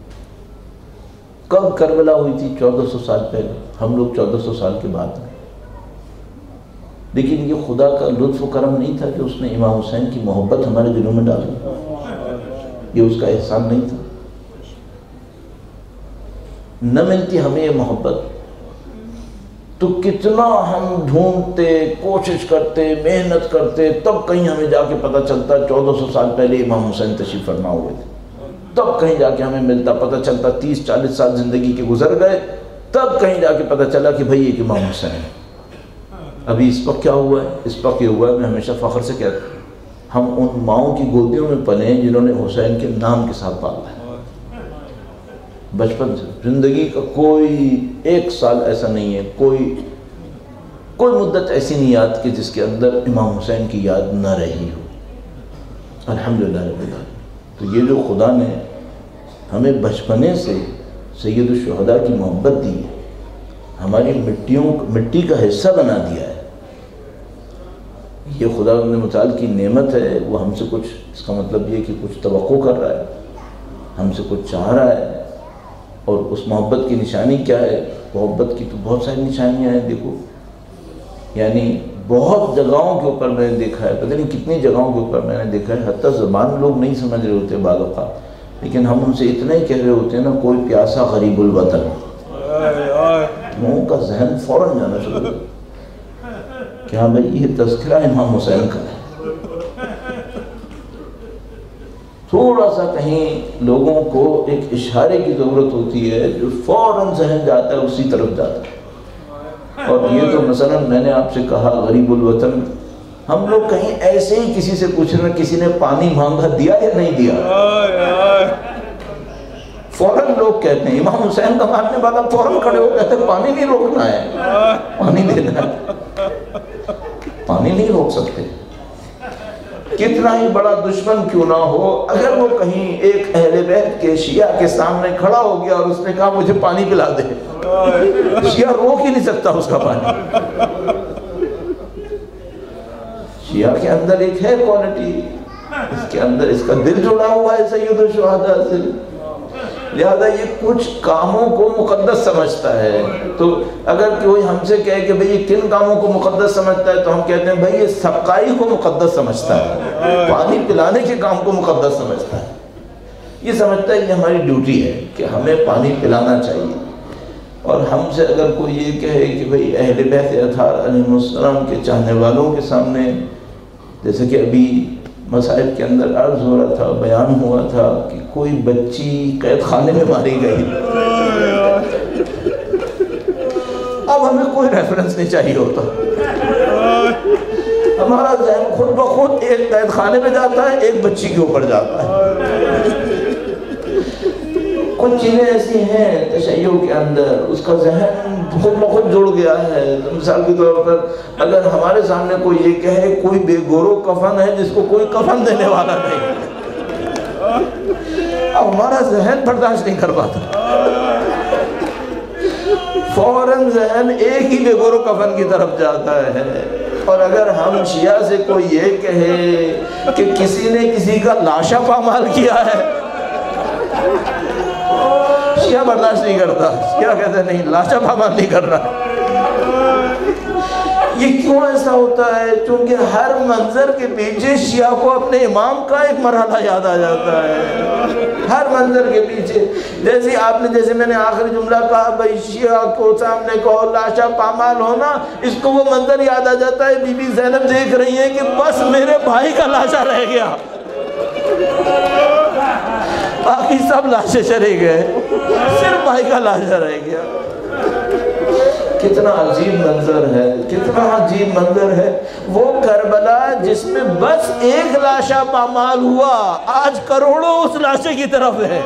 کب کربلا ہوئی تھی؟ چودہ سو سال پہلے, ہم لوگ چودہ سو سال کے بعد میں. لیکن یہ خدا کا لطف و کرم نہیں تھا کہ اس نے امام حسین کی محبت ہمارے دلوں میں ڈالی, یہ اس کا احسان نہیں تھا. نہ ملتی ہمیں یہ محبت تو کتنا ہم ڈھونڈتے, کوشش کرتے, محنت کرتے, تب کہیں ہمیں جا کے پتہ چلتا چودہ سو سال پہلے امام حسین تشریف فرما ہوئے تھے. تب کہیں جا کے ہمیں ملتا, پتہ چلتا تیس چالیس سال زندگی کے گزر گئے, تب کہیں جا کے پتہ چلا کہ بھئی ایک امام حسین ہے. ابھی اس وقت کیا ہوا ہے؟ اس وقت یہ ہوا ہے, میں ہمیشہ فخر سے کہتا ہوں, ہم ان ماؤں کی گودیوں میں پلے ہیں جنہوں نے حسین کے نام کے ساتھ پالا ہے. بچپن سے زندگی کا کوئی ایک سال ایسا نہیں ہے, کوئی کوئی مدت ایسی نہیں یاد کہ جس کے اندر امام حسین کی یاد نہ رہی ہو. الحمدللہ رب العالمین. تو یہ جو خدا نے ہمیں بچپنے سے سید الشہداء کی محبت دی ہے, ہماری مٹیوں مٹی کا حصہ بنا دیا ہے, یہ خدا نے متعال کی نعمت ہے. وہ ہم سے کچھ, اس کا مطلب یہ کہ کچھ توقع کر رہا ہے, ہم سے کچھ چاہ رہا ہے. اور اس محبت کی نشانی کیا ہے؟ محبت کی تو بہت ساری نشانیاں ہیں. دیکھو یعنی بہت جگہوں کے اوپر میں نے دیکھا ہے, پتہ نہیں کتنی جگہوں کے اوپر میں نے دیکھا ہے, حتیٰ زبان لوگ نہیں سمجھ رہے ہوتے بعض اوقات, لیکن ہم ان سے اتنا ہی کہہ رہے ہوتے ہیں نا, کوئی پیاسا غریب الوطن, منہ کا ذہن فوراً جانا شروع ہو کہ ہاں بھائی یہ تذکرہ امام حسین کا ہے. تھوڑا سا کہیں لوگوں کو ایک اشارے کی ضرورت ہوتی ہے جو فوراً ذہن جاتا ہے اسی طرف جاتا ہے. اور یہ تو مثلا میں نے آپ سے کہا غریب الوطن, ہم لوگ کہیں ایسے ہی کسی سے پوچھ رہے ہیں کسی نے پانی مانگا دیا یا نہیں دیا, فوراً لوگ کہتے ہیں امام حسین کا ماننے والا فوراً کھڑے ہو کہتے ہیں پانی نہیں روکنا ہے, پانی دینا ہے, پانی نہیں روک سکتے. کتنا ہی بڑا دشمن کیوں نہ ہو, اگر وہ کہیں ایک اہل بیت کے شیعہ کے سامنے کھڑا ہو گیا اور اس نے کہا مجھے پانی پلا دے, شیعہ روک ہی نہیں سکتا اس کا پانی. شیعہ کے اندر ایک ہے کوالٹی, اس کے اندر اس کا دل جڑا ہوا ہے سید الشہداء سے, لہذا یہ کچھ کاموں کو مقدس سمجھتا ہے. تو اگر کوئی ہم سے کہے کہ بھئی یہ کن کاموں کو مقدس سمجھتا ہے, تو ہم کہتے ہیں بھئی یہ سقائی کو مقدس سمجھتا ہے, پانی پلانے کے کام کو مقدس سمجھتا ہے. یہ سمجھتا ہے یہ ہماری ڈیوٹی ہے کہ ہمیں پانی پلانا چاہیے. اور ہم سے اگر کوئی یہ کہے کہ بھئی اہل بیت اطہار علیہ السلام کے چاہنے والوں کے سامنے, جیسے کہ ابھی मसाइब के अंदर अर्ज़ हो रहा था, बयान हुआ था कि कोई बच्ची कैद खाने में मारी गई। अब हमें कोई रेफरेंस नहीं चाहिए होता, हमारा ज़हन खुद ब खुद एक कैद खाने में जाता है, एक बच्ची के ऊपर जाता है। कुछ चीज़ें ऐसी हैं तशय्यो के अंदर, उसका जहन खुद ब खुद जुड़ गया है। मिसाल के तौर पर अगर हमारे सामने कोई ये कहे कोई बेगोरो कफन है जिसको कोई कफन देने वाला नहीं, अब हमारा जहन बर्दाश्त नहीं कर पाता, फौरन जहन एक ही बेगोरो कफन की तरफ जाता है। और अगर हम शिया से कोई ये कहे कि किसी ने किसी का लाशा पामाल किया है, शिया बर्दाश्त नहीं करता, शिया कहते नहीं, लाशा पामाल नहीं कर रहा। ये क्यों ऐसा होता है? क्योंकि हर मंजर के पीछे शिया को अपने इमाम का एक मरहला याद आ जाता है, हर मंजर के पीछे। जैसे आपने, जैसे मैंने आखिरी जुमला कहा, भाई शिया को सामने कहो लाशा पामाल होना, इसको वो मंजर याद आ जाता है, बीबी ज़ैनब देख रही है कि बस मेरे भाई का लाशा रह गया, बाकी सब लाशें चले गए, सिर्फ भाई का लाशा रह गया। कितना अजीब मंजर है, कितना अजीब मंजर है वो करबला जिसमें बस एक लाशा पामाल हुआ, आज करोड़ों उस लाशे की तरफ है,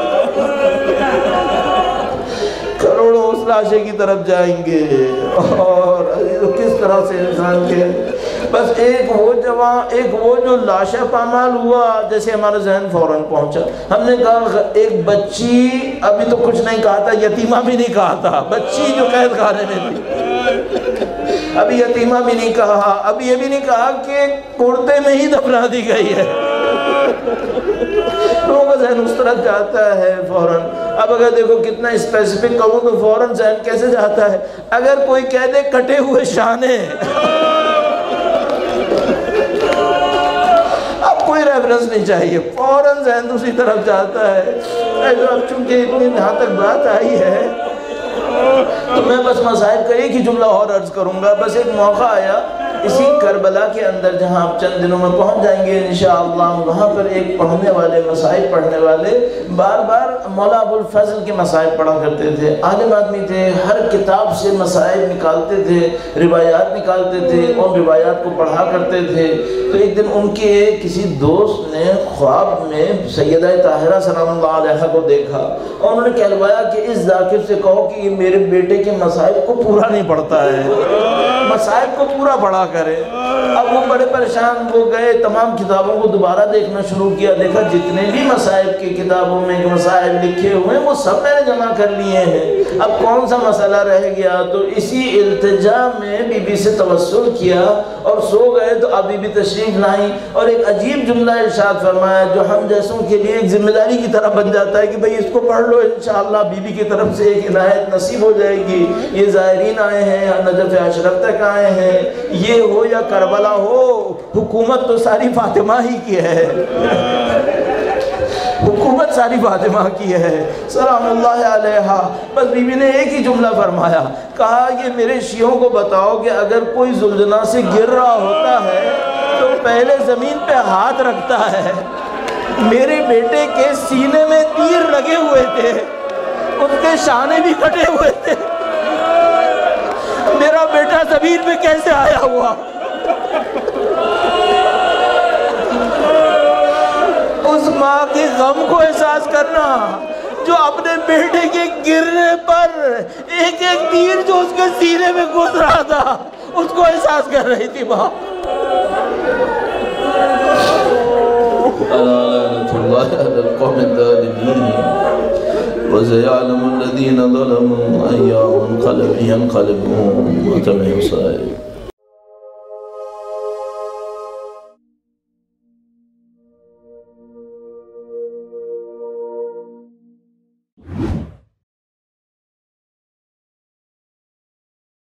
करोड़ों उस लाशे की तरफ जाएंगे। और किस तरह से इंसान के बस एक वो जवान, एक वो जो लाशा पामाल हुआ, जैसे हमारा जहन फौरन पहुंचा, हमने कहा एक बच्ची, अभी तो कुछ नहीं कहा था, यतीमा भी नहीं कहा था, बच्ची जो कैद खाने में थी, अभी यतीमा भी नहीं कहा, अभी ये भी नहीं कहा कि कुर्ते में ही दफना दी गई है। लोगों का जहन उस तरफ जाता है फौरन। अब अगर देखो कितना स्पेसिफिक कहूँ तो फौरन जहन कैसे जाता है, अगर कोई कह दे कटे हुए शाने, अब कोई रेफरेंस नहीं चाहिए, फौरन जहन दूसरी तरफ जाता है। अब चूंकि इतनी यहाँ तक बात आई है तो मैं बस मसाइब का एक ही जुमला और अर्ज करूँगा। बस एक मौका आया इसी करबला के अंदर, जहाँ आप चंद दिनों में पहुँच जाएंगे इंशाअल्लाह, वहाँ पर एक पढ़ने वाले, मसाइब पढ़ने वाले बार बार मौला अबुल फजल के मसाइब पढ़ा करते थे। आलिम आदमी थे, हर किताब से मसाइब निकालते थे, रिवायात निकालते थे, और रिवायात को पढ़ा करते थे। तो एक दिन उनके किसी दोस्त ने ख्वाब में सैयदा ताहिरा सलामुल्लाह अलैहा को देखा, और उन्होंने कहलवाया कि इस जाकिर से कहो कि ये मेरे बेटे के मसाइब को पूरा नहीं पढ़ता है, मसाइब को पूरा पढ़ा करे। अब वो बड़े परेशान, वो गए तमाम किताबों को दोबारा देखना शुरू किया, देखा जितने भी मसाइब की किताबों में मसाइब लिखे हुए हैं वो सब मैंने जमा कर लिए हैं, अब कौन सा मसला रह गया। तो इसी इल्तिजा में बीबी से तवस्सुल किया और सो गए। तो अब बीबी तशरीफ लाई और एक अजीब जुमला इरशाद फरमाया जो हम जैसों के लिए एक जिम्मेदारी की तरह बन जाता है कि भाई इसको पढ़ लो, इंशाअल्लाह बीबी की तरफ से एक इनायत नसीब हो जाएगी। ये ज़ायरीन आए हैं, नजफ़ अशरफ तक आए हैं, ये हो या करबला हो, हुकूमत तो सारी फातिमा ही की है, हुकूमत सारी फातिमा की है सलामुल्लाह अलैहा। बस बीबी ने एक ही जुमला फरमाया, कहा ये मेरे शियों को बताओ कि अगर कोई जुल्जना से गिर रहा होता है तो पहले ज़मीन पे हाथ रखता है। मेरे बेटे के सीने में तीर लगे हुए थे, उनके शाने भी कटे हुए थे, मेरा बेटा ज़मीन में कैसे आया हुआ। उस माँ के गम को एहसास करना जो अपने बेटे के गिरने पर एक एक तीर जो उसके सीने में घुस रहा था उसको एहसास कर रही थी माँ। वज़यअलमुल्लज़ीना ज़लमू अय्या मुनक़लिबिन यनक़लिबून।